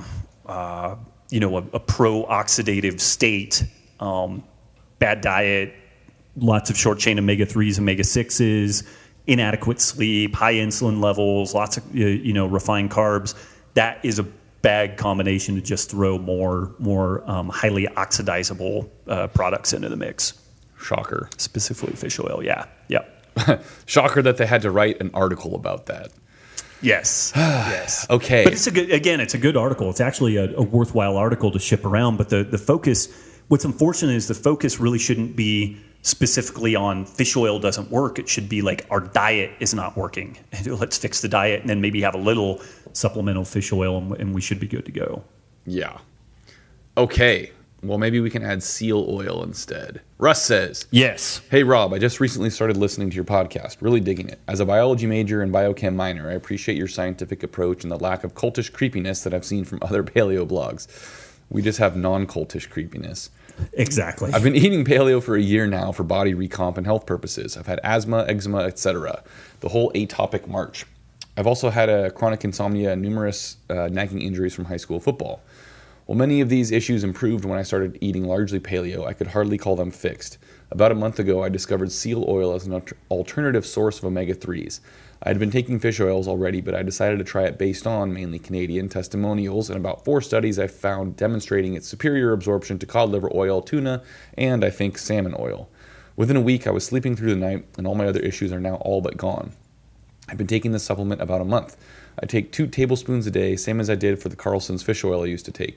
pro-oxidative state, bad diet, lots of short-chain omega-3s, omega-6s, inadequate sleep, high insulin levels, lots of refined carbs. That is a bad combination to just throw more highly oxidizable products into the mix. Shocker. Specifically fish oil, yeah. Shocker that they had to write an article about that. Yes. Yes. Okay. But it's a good article. It's actually a worthwhile article to ship around. But the focus, what's unfortunate is the focus really shouldn't be specifically on fish oil doesn't work. It should be like our diet is not working. Let's fix the diet and then maybe have a little supplemental fish oil and we should be good to go. Yeah. Okay. Well, maybe we can add seal oil instead. Russ says, yes. Hey, Rob, I just recently started listening to your podcast. Really digging it. As a biology major and biochem minor, I appreciate your scientific approach and the lack of cultish creepiness that I've seen from other paleo blogs. We just have non-cultish creepiness. Exactly. I've been eating paleo for a year now for body recomp and health purposes. I've had asthma, eczema, etc. The whole atopic march. I've also had a chronic insomnia and numerous nagging injuries from high school football. While many of these issues improved when I started eating largely paleo, I could hardly call them fixed. About a month ago, I discovered seal oil as an alternative source of omega-3s. I had been taking fish oils already, but I decided to try it based on mainly Canadian testimonials and about 4 studies I found demonstrating its superior absorption to cod liver oil, tuna, and I think salmon oil. Within a week, I was sleeping through the night, and all my other issues are now all but gone. I've been taking this supplement about a month. I take 2 tablespoons a day, same as I did for the Carlson's fish oil I used to take.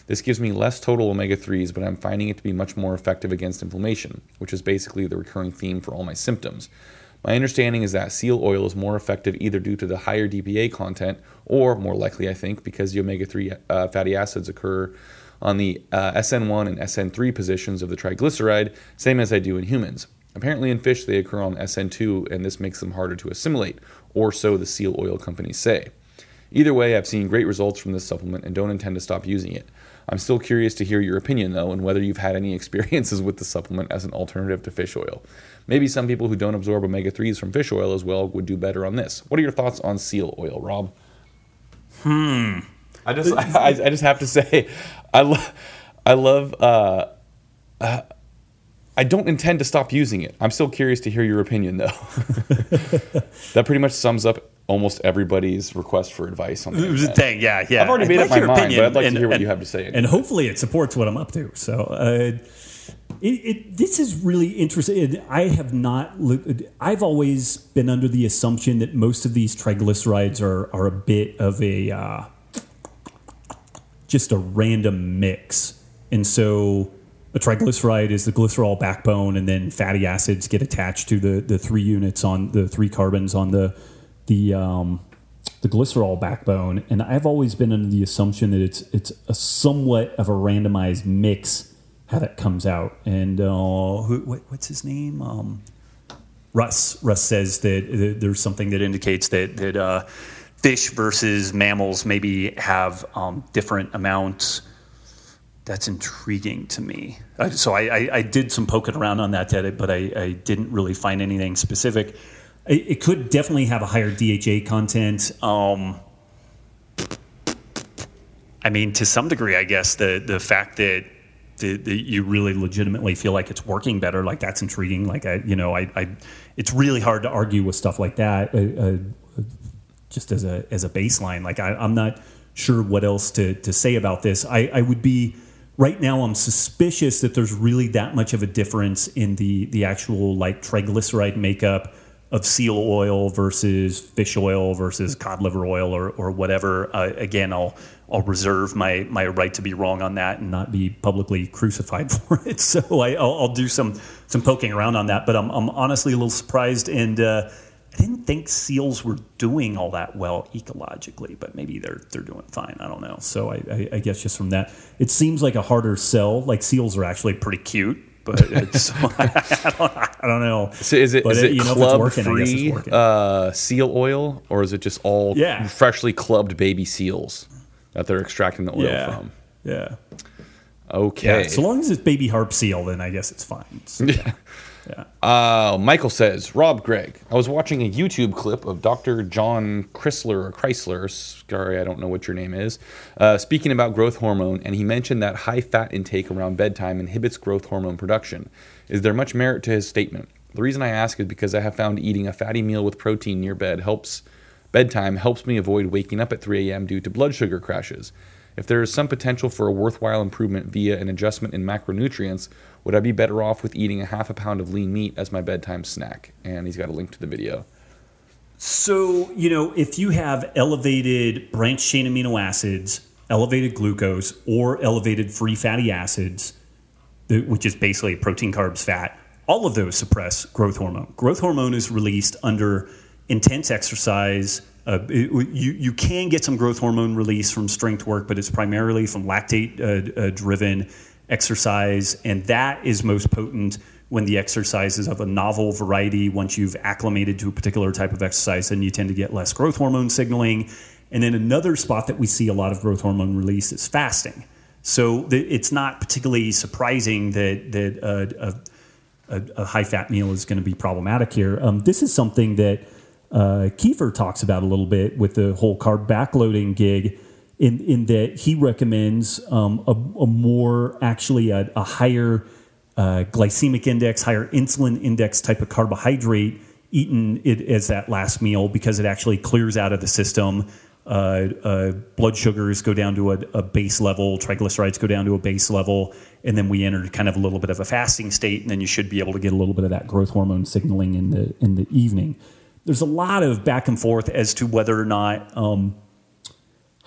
This gives me less total omega-3s, but I'm finding it to be much more effective against inflammation, which is basically the recurring theme for all my symptoms. My understanding is that seal oil is more effective either due to the higher DPA content or, more likely I think, because the omega-3 fatty acids occur on the SN1 and SN3 positions of the triglyceride, same as I do in humans. Apparently in fish they occur on SN2, and this makes them harder to assimilate, or so the seal oil companies say. Either way, I've seen great results from this supplement and don't intend to stop using it. I'm still curious to hear your opinion, though, and whether you've had any experiences with the supplement as an alternative to fish oil. Maybe some people who don't absorb omega-3s from fish oil as well would do better on this. What are your thoughts on seal oil, Rob? I just have to say, I love. I don't intend to stop using it. I'm still curious to hear your opinion, though. That pretty much sums up almost everybody's request for advice on the thing. Yeah. I've already made up my mind, but I'd like to hear what you have to say. And hopefully it supports what I'm up to. So this is really interesting. I've always been under the assumption that most of these triglycerides are a bit of a just a random mix. And so a triglyceride is the glycerol backbone, and then fatty acids get attached to the 3 units on the 3 carbons on the glycerol backbone. And I've always been under the assumption that it's a somewhat of a randomized mix how that comes out. And what's his name? Russ says that there's something that indicates that fish versus mammals maybe have different amounts. That's intriguing to me. So I did some poking around on that, but I didn't really find anything specific. It could definitely have a higher DHA content. I mean, to some degree, I guess the fact that you really legitimately feel like it's working better, like that's intriguing. Like it's really hard to argue with stuff like that. Just as a baseline, like I'm not sure what else to say about this. I would be. Right now, I'm suspicious that there's really that much of a difference in the actual like triglyceride makeup of seal oil versus fish oil versus cod liver oil or whatever. Again, I'll reserve my right to be wrong on that and not be publicly crucified for it. So I'll do some poking around on that. But I'm honestly a little surprised, and I didn't think seals were doing all that well ecologically, but maybe they're doing fine. I don't know. So I guess just from that, it seems like a harder sell. Like seals are actually pretty cute, but it's, I don't know. So is it club-free seal oil, or is it just all freshly clubbed baby seals that they're extracting the oil from? Yeah. Okay. Yeah, so long as it's baby harp seal, then I guess it's fine. So, yeah. Michael says, Rob, Greg, I was watching a YouTube clip of Dr. John Chrysler, sorry, I don't know what your name is, speaking about growth hormone, and he mentioned that high fat intake around bedtime inhibits growth hormone production. Is there much merit to his statement? The reason I ask is because I have found eating a fatty meal with protein near bedtime helps me avoid waking up at 3 a.m. due to blood sugar crashes. If there is some potential for a worthwhile improvement via an adjustment in macronutrients, would I be better off with eating a half a pound of lean meat as my bedtime snack? And he's got a link to the video. So, if you have elevated branched chain amino acids, elevated glucose, or elevated free fatty acids, which is basically protein, carbs, fat, all of those suppress growth hormone. Growth hormone is released under intense exercise. You can get some growth hormone release from strength work, but it's primarily from lactate-driven exercise, and that is most potent when the exercise is of a novel variety. Once you've acclimated to a particular type of exercise, then you tend to get less growth hormone signaling. And then another spot that we see a lot of growth hormone release is fasting. So it's not particularly surprising that a high-fat meal is going to be problematic here. This is something that Kiefer talks about a little bit with the whole carb backloading gig, in that he recommends a higher glycemic index, higher insulin index type of carbohydrate eaten as that last meal, because it actually clears out of the system. Blood sugars go down to a base level, triglycerides go down to a base level, and then we enter kind of a little bit of a fasting state, and then you should be able to get a little bit of that growth hormone signaling in the evening. There's a lot of back and forth as to whether or not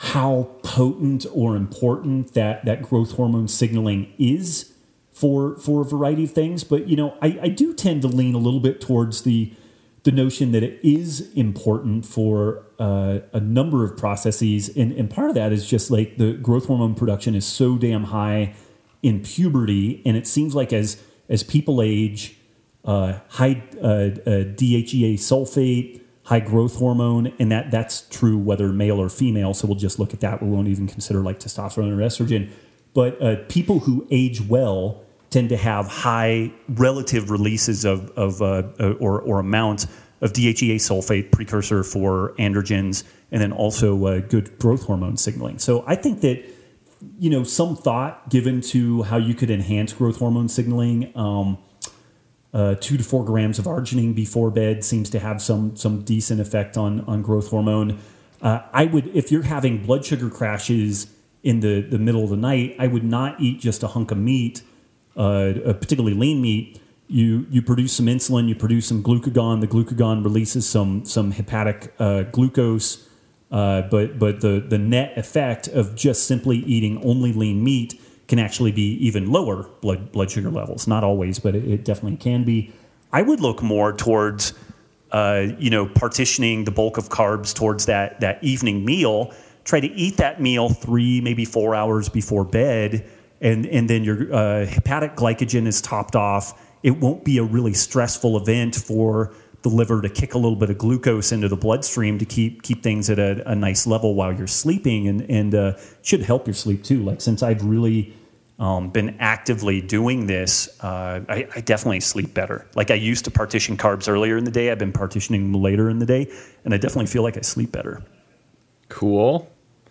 how potent or important that growth hormone signaling is for a variety of things. But, I do tend to lean a little bit towards the notion that it is important for a number of processes. And part of that is just like the growth hormone production is so damn high in puberty. And it seems like as people age, high DHEA sulfate, high growth hormone, and that's true whether male or female. So we'll just look at that. We won't even consider like testosterone or estrogen. But people who age well tend to have high relative releases or amounts of DHEA sulfate, precursor for androgens, and then also good growth hormone signaling. So I think that some thought given to how you could enhance growth hormone signaling. 2 to 4 grams of arginine before bed seems to have some decent effect on growth hormone. I would, if you're having blood sugar crashes in the middle of the night, I would not eat just a hunk of meat, particularly lean meat. You produce some insulin, you produce some glucagon. The glucagon releases some hepatic glucose, but the net effect of just simply eating only lean meat can actually be even lower blood sugar levels. Not always, but it definitely can be. I would look more towards, partitioning the bulk of carbs towards that evening meal. Try to eat that meal 3, maybe 4 hours before bed, and then your hepatic glycogen is topped off. It won't be a really stressful event for the liver to kick a little bit of glucose into the bloodstream to keep things at a nice level while you're sleeping, and should help your sleep too. Like, since I've really been actively doing this, I definitely sleep better. Like, I used to partition carbs earlier in the day. I've been partitioning them later in the day, and I definitely feel like I sleep better. Cool.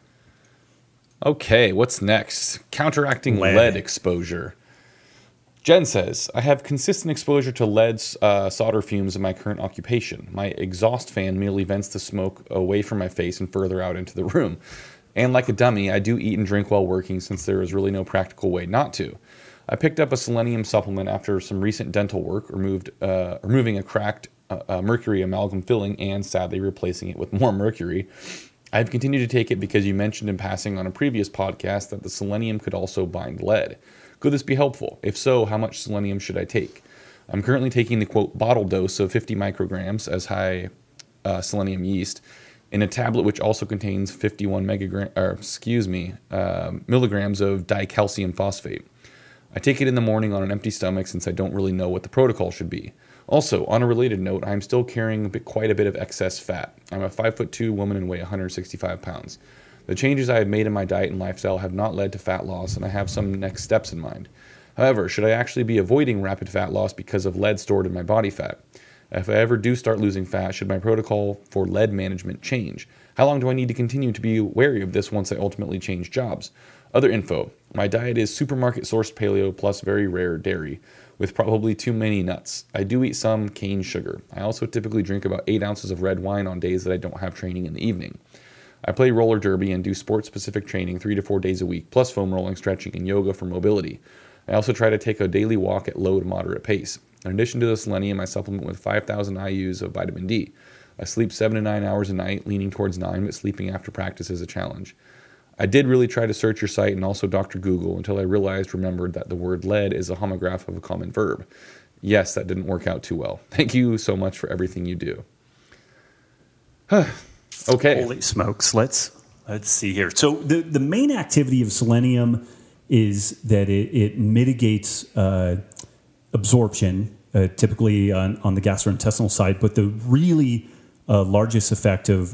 Okay, what's next? Counteracting lead exposure. Jen says, I have consistent exposure to lead solder fumes in my current occupation. My exhaust fan merely vents the smoke away from my face and further out into the room. And like a dummy, I do eat and drink while working since there is really no practical way not to. I picked up a selenium supplement after some recent dental work, removing a cracked mercury amalgam filling and sadly replacing it with more mercury. I've continued to take it because you mentioned in passing on a previous podcast that the selenium could also bind lead. Could this be helpful? If so, how much selenium should I take? I'm currently taking the quote bottle dose of 50 micrograms as high selenium yeast in a tablet which also contains 51 milligrams of dicalcium phosphate. I take it in the morning on an empty stomach since I don't really know what the protocol should be. Also, on a related note, I'm still carrying quite a bit of excess fat. I'm a 5'2" woman and weigh 165 pounds. The changes I have made in my diet and lifestyle have not led to fat loss, and I have some next steps in mind. However, should I actually be avoiding rapid fat loss because of lead stored in my body fat? If I ever do start losing fat, should my protocol for lead management change? How long do I need to continue to be wary of this once I ultimately change jobs? Other info. My diet is supermarket sourced paleo plus very rare dairy, with probably too many nuts. I do eat some cane sugar. I also typically drink about 8 ounces of red wine on days that I don't have training in the evening. I play roller derby and do sports-specific training 3 to 4 days a week, plus foam rolling, stretching, and yoga for mobility. I also try to take a daily walk at low to moderate pace. In addition to the selenium, I supplement with 5,000 IUs of vitamin D. I sleep 7 to 9 hours a night, leaning towards 9, but sleeping after practice is a challenge. I did really try to search your site and also Dr. Google until I remembered that the word lead is a homograph of a common verb. Yes, that didn't work out too well. Thank you so much for everything you do. Okay. Holy smokes. Let's see here. So the main activity of selenium is that it mitigates absorption, typically on the gastrointestinal side. But the really largest effect of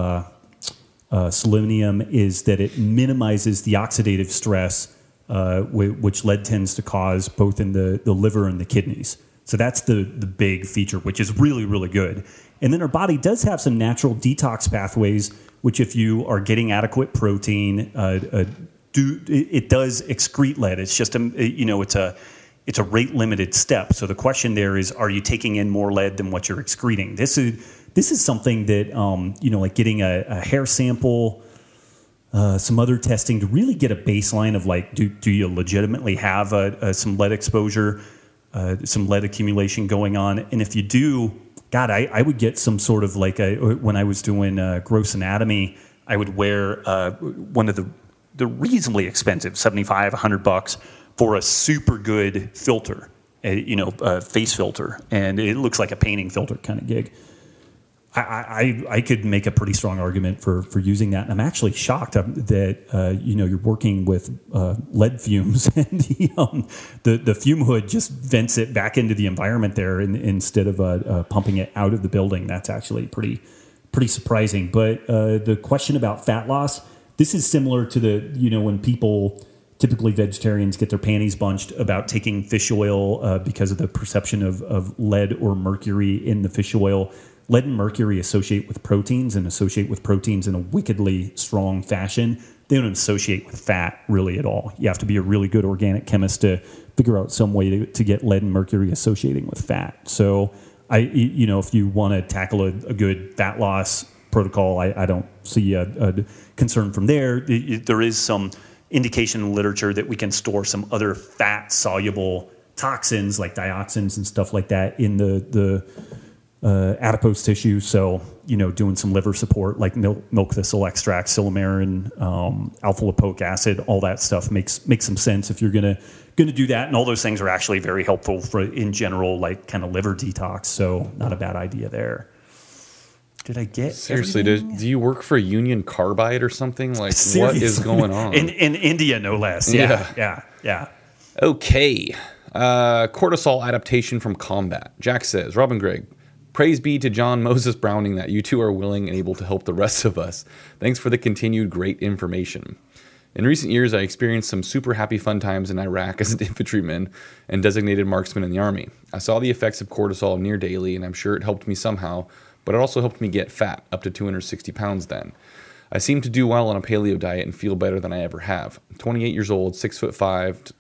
selenium is that it minimizes the oxidative stress, which lead tends to cause both in the liver and the kidneys. So that's the big feature, which is really, really good. And then our body does have some natural detox pathways, which if you are getting adequate protein, it does excrete lead. It's just it's a rate limited step. So the question there is, are you taking in more lead than what you're excreting? This is something that like getting a hair sample, some other testing to really get a baseline of like, do you legitimately have some lead exposure, some lead accumulation going on? And if you do, God, I would get some sort of like when I was doing gross anatomy, I would wear one of the reasonably expensive $75, $100 for a super good filter, a face filter, and it looks like a painting filter kind of gig. I could make a pretty strong argument for using that. And I'm actually shocked that you're working with lead fumes, and the fume hood just vents it back into the environment there instead of pumping it out of the building. That's actually pretty surprising. But the question about fat loss, this is similar to when people, typically vegetarians, get their panties bunched about taking fish oil because of the perception of lead or mercury in the fish oil. Lead and mercury associate with proteins and associate with proteins in a wickedly strong fashion. They don't associate with fat really at all. You have to be a really good organic chemist to figure out some way to get lead and mercury associating with fat. So if you want to tackle a good fat loss protocol, I don't see a concern from there. There is some indication in literature that we can store some other fat-soluble toxins like dioxins and stuff like that in the adipose tissue. So, doing some liver support like milk thistle extract, silymarin, alpha lipoic acid, all that stuff makes some sense if you're gonna do that. And all those things are actually very helpful for, in general, like kind of liver detox. So not a bad idea there. Did I get seriously? Do you work for Union Carbide or something? Like, seriously? What is going on in India, no less? Yeah. Okay. Cortisol adaptation from combat. Jack says, Rob and Greg, praise be to John Moses Browning that you two are willing and able to help the rest of us. Thanks for the continued great information. In recent years, I experienced some super happy fun times in Iraq as an infantryman and designated marksman in the Army. I saw the effects of cortisol near daily, and I'm sure it helped me somehow, but it also helped me get fat, up to 260 pounds then. I seem to do well on a paleo diet and feel better than I ever have. I'm 28 years old, 6'5",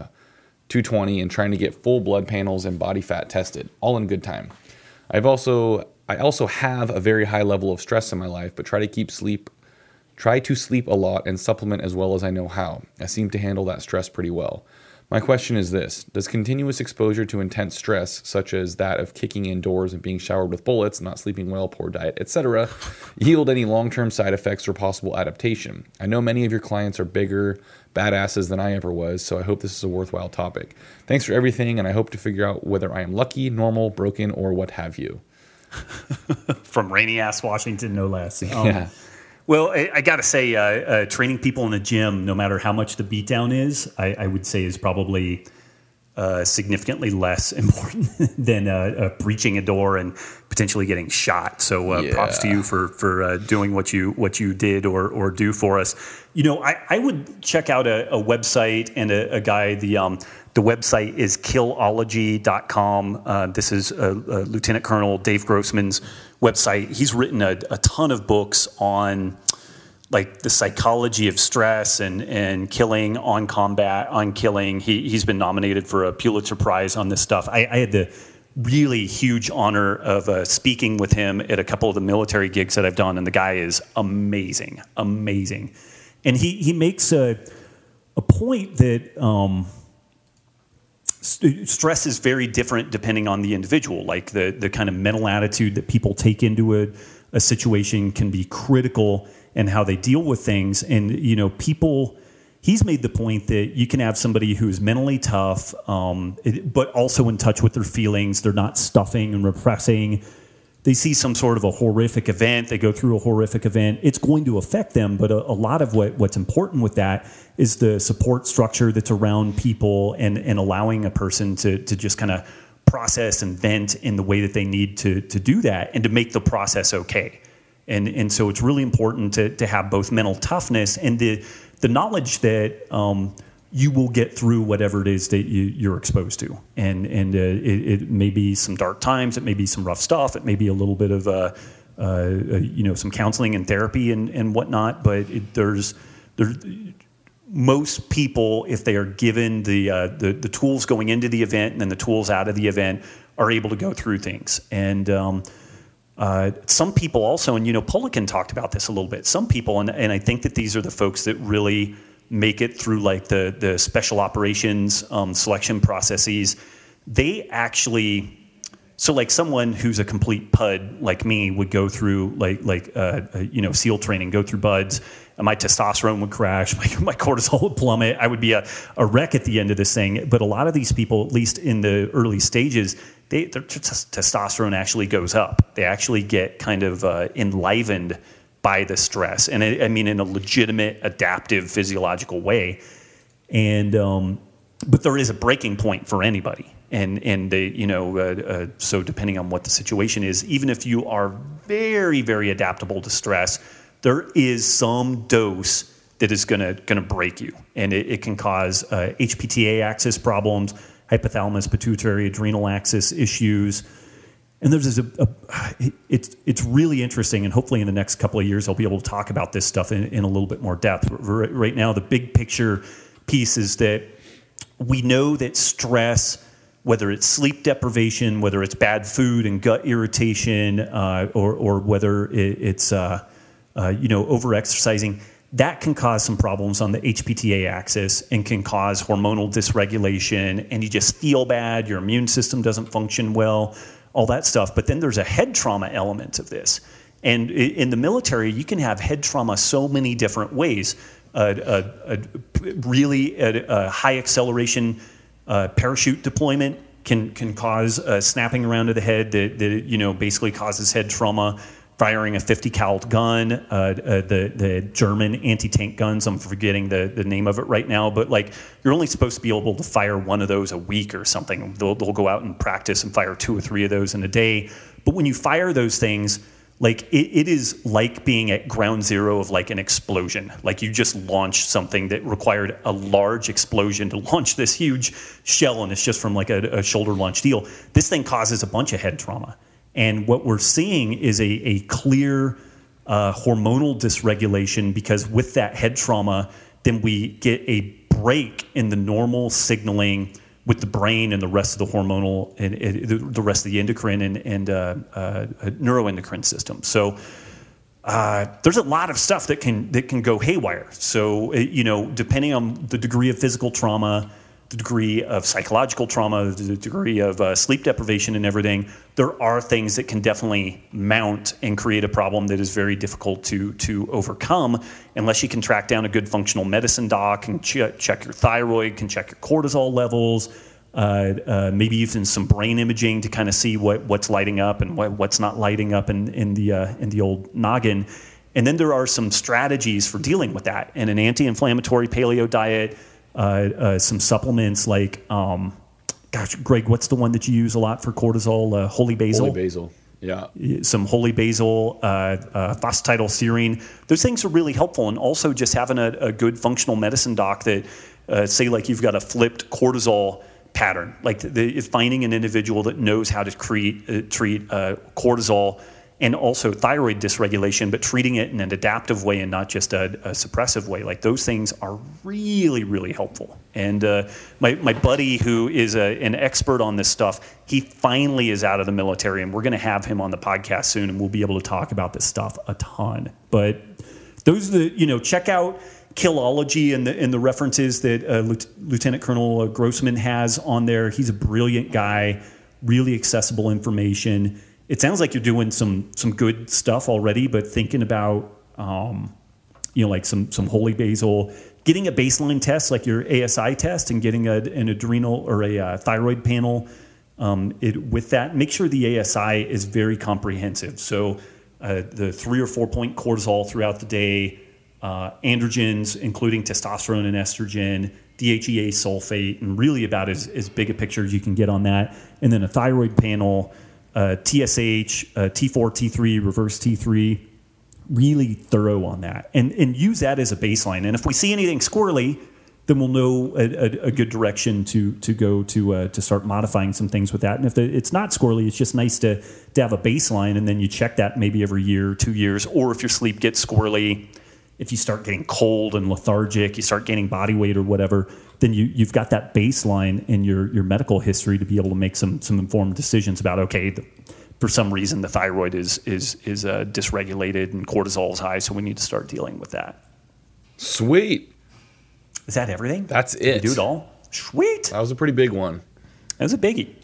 220, and trying to get full blood panels and body fat tested, all in good time. I also have a very high level of stress in my life, but try to sleep a lot and supplement as well as I know how. I seem to handle that stress pretty well. My question is this: does continuous exposure to intense stress, such as that of kicking indoors and being showered with bullets, not sleeping well, poor diet, etc., yield any long-term side effects or possible adaptation? I know many of your clients are bigger badasses than I ever was, so I hope this is a worthwhile topic. Thanks for everything, and I hope to figure out whether I am lucky, normal, broken, or what have you. From rainy-ass Washington, no less. Yeah. Well, I got to say, training people in the gym, no matter how much the beatdown is, I would say is probably significantly less important than breaching a door and potentially getting shot. So props to you for doing what you did or do for us. I would check out a website and a guy. The website is killology.com. This is Lieutenant Colonel Dave Grossman's website. He's written a ton of books on like the psychology of stress and killing, on combat, on killing. He's been nominated for a Pulitzer Prize on this stuff. I had the really huge honor of speaking with him at a couple of the military gigs that I've done, and the guy is amazing. And he makes a point that stress is very different depending on the individual. Like the kind of mental attitude that people take into a situation can be critical in how they deal with things. And, he's made the point that you can have somebody who's mentally tough, but also in touch with their feelings. They're not stuffing and repressing. They see some sort of a horrific event. They go through a horrific event. It's going to affect them. But a lot of what's important with that is the support structure that's around people and allowing a person to just kind of process and vent in the way that they need to do that and to make the process okay. And so it's really important to have both mental toughness and the knowledge that you will get through whatever it is that you're exposed to. And it may be some dark times. It may be some rough stuff. It may be a little bit of some counseling and therapy and whatnot. But there's most people, if they are given the tools going into the event and then the tools out of the event, are able to go through things. And some people also, and Polikin talked about this a little bit. Some people, and I think that these are the folks that really make it through like the special operations selection processes. They actually So like someone who's a complete pud like me would go through SEAL training, go through buds, and my testosterone would crash, my cortisol would plummet. I would be a wreck at the end of this thing. But a lot of these people, at least in the early stages, their testosterone actually goes up. They actually get kind of enlivened by the stress, and I mean in a legitimate, adaptive, physiological way. And but there is a breaking point for anybody. And they, so depending on what the situation is, even if you are very, very adaptable to stress, there is some dose that is going to break you, and it can cause HPTA axis problems, hypothalamus, pituitary, adrenal axis issues. And there's it's really interesting, and hopefully in the next couple of years I'll be able to talk about this stuff in a little bit more depth. Right now, the big picture piece is that we know that stress, whether it's sleep deprivation, whether it's bad food and gut irritation, or whether it's over-exercising, that can cause some problems on the HPTA axis and can cause hormonal dysregulation, and you just feel bad, your immune system doesn't function well, all that stuff. But then there's a head trauma element of this. And in the military, you can have head trauma so many different ways. Really high acceleration parachute deployment can cause snapping around of the head that basically causes head trauma. Firing a 50 cal gun, the German anti-tank guns, I'm forgetting the name of it right now, but like you're only supposed to be able to fire one of those a week or something. They'll go out and practice and fire 2 or 3 of those in a day. But when you fire those things, like it is like being at ground zero of like an explosion. Like you just launched something that required a large explosion to launch this huge shell, and it's just from like a shoulder launch deal. This thing causes a bunch of head trauma. And what we're seeing is a clear hormonal dysregulation, because with that head trauma, then we get a break in the normal signaling with the brain and the rest of the hormonal and the rest of the endocrine and neuroendocrine system. So there's a lot of stuff that can go haywire. So depending on the degree of physical trauma, the degree of psychological trauma, the degree of sleep deprivation and everything, there are things that can definitely mount and create a problem that is very difficult to overcome unless you can track down a good functional medicine doc and check your thyroid, can check your cortisol levels, maybe even some brain imaging to kind of see what's lighting up and what's not lighting up in the old noggin. And then there are some strategies for dealing with that, and an anti-inflammatory paleo diet, some supplements like, Greg, what's the one that you use a lot for cortisol? Holy basil. Holy basil, yeah. Some holy basil, phosphatidylserine. Those things are really helpful, and also just having a good functional medicine doc that, say, like you've got a flipped cortisol pattern, like finding an individual that knows how to treat cortisol and also thyroid dysregulation, but treating it in an adaptive way and not just a suppressive way. Like those things are really, really helpful. And my buddy, who is an expert on this stuff, he finally is out of the military, and we're going to have him on the podcast soon, and we'll be able to talk about this stuff a ton. But those are check out Killology and the references that Lieutenant Colonel Grossman has on there. He's a brilliant guy, really accessible information. It sounds like you're doing some good stuff already, but thinking about like some holy basil, getting a baseline test like your ASI test, and getting an adrenal or a thyroid panel with that. Make sure the ASI is very comprehensive. So the 3 or 4 point cortisol throughout the day, androgens, including testosterone and estrogen, DHEA sulfate, and really about as big a picture as you can get on that. And then a thyroid panel, TSH, T4, T3, reverse T3, really thorough on that. And use that as a baseline. And if we see anything squirrely, then we'll know a good direction to go to start modifying some things with that. And if it's not squirrely, it's just nice to have a baseline, and then you check that maybe every year, 2 years. Or if your sleep gets squirrely, if you start getting cold and lethargic, you start gaining body weight or whatever, then you've got that baseline in your medical history to be able to make some informed decisions about, okay, for some reason the thyroid is dysregulated and cortisol is high, so we need to start dealing with that. Sweet. Is that everything? That's it. Did we do it all? Sweet. That was a pretty big one. That was a biggie.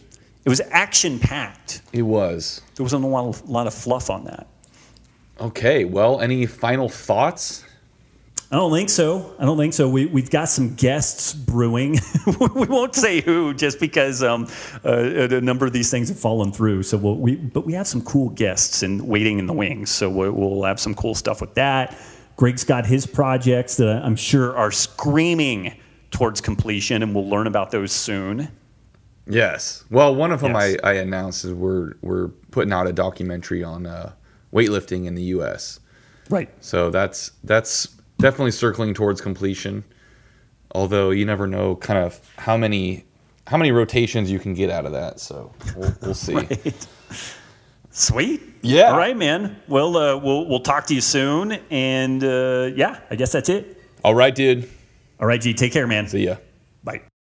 It was action packed. It was. There wasn't a lot of fluff on that. Okay, well, any final thoughts? I don't think so. We've got some guests brewing. We won't say who, just because a number of these things have fallen through. So but we have some cool guests and waiting in the wings. So we'll have some cool stuff with that. Greg's got his projects that I'm sure are screaming towards completion, and we'll learn about those soon. Yes. Well, one of them Yes. I announced is we're putting out a documentary on weightlifting in the U.S. right. So that's definitely circling towards completion. Although you never know kind of how many rotations you can get out of that. So we'll see. Right. Sweet. Yeah. All right, man. Well, we'll talk to you soon, and I guess that's it. All right, dude. All right, G. Take care, man. See ya. Bye.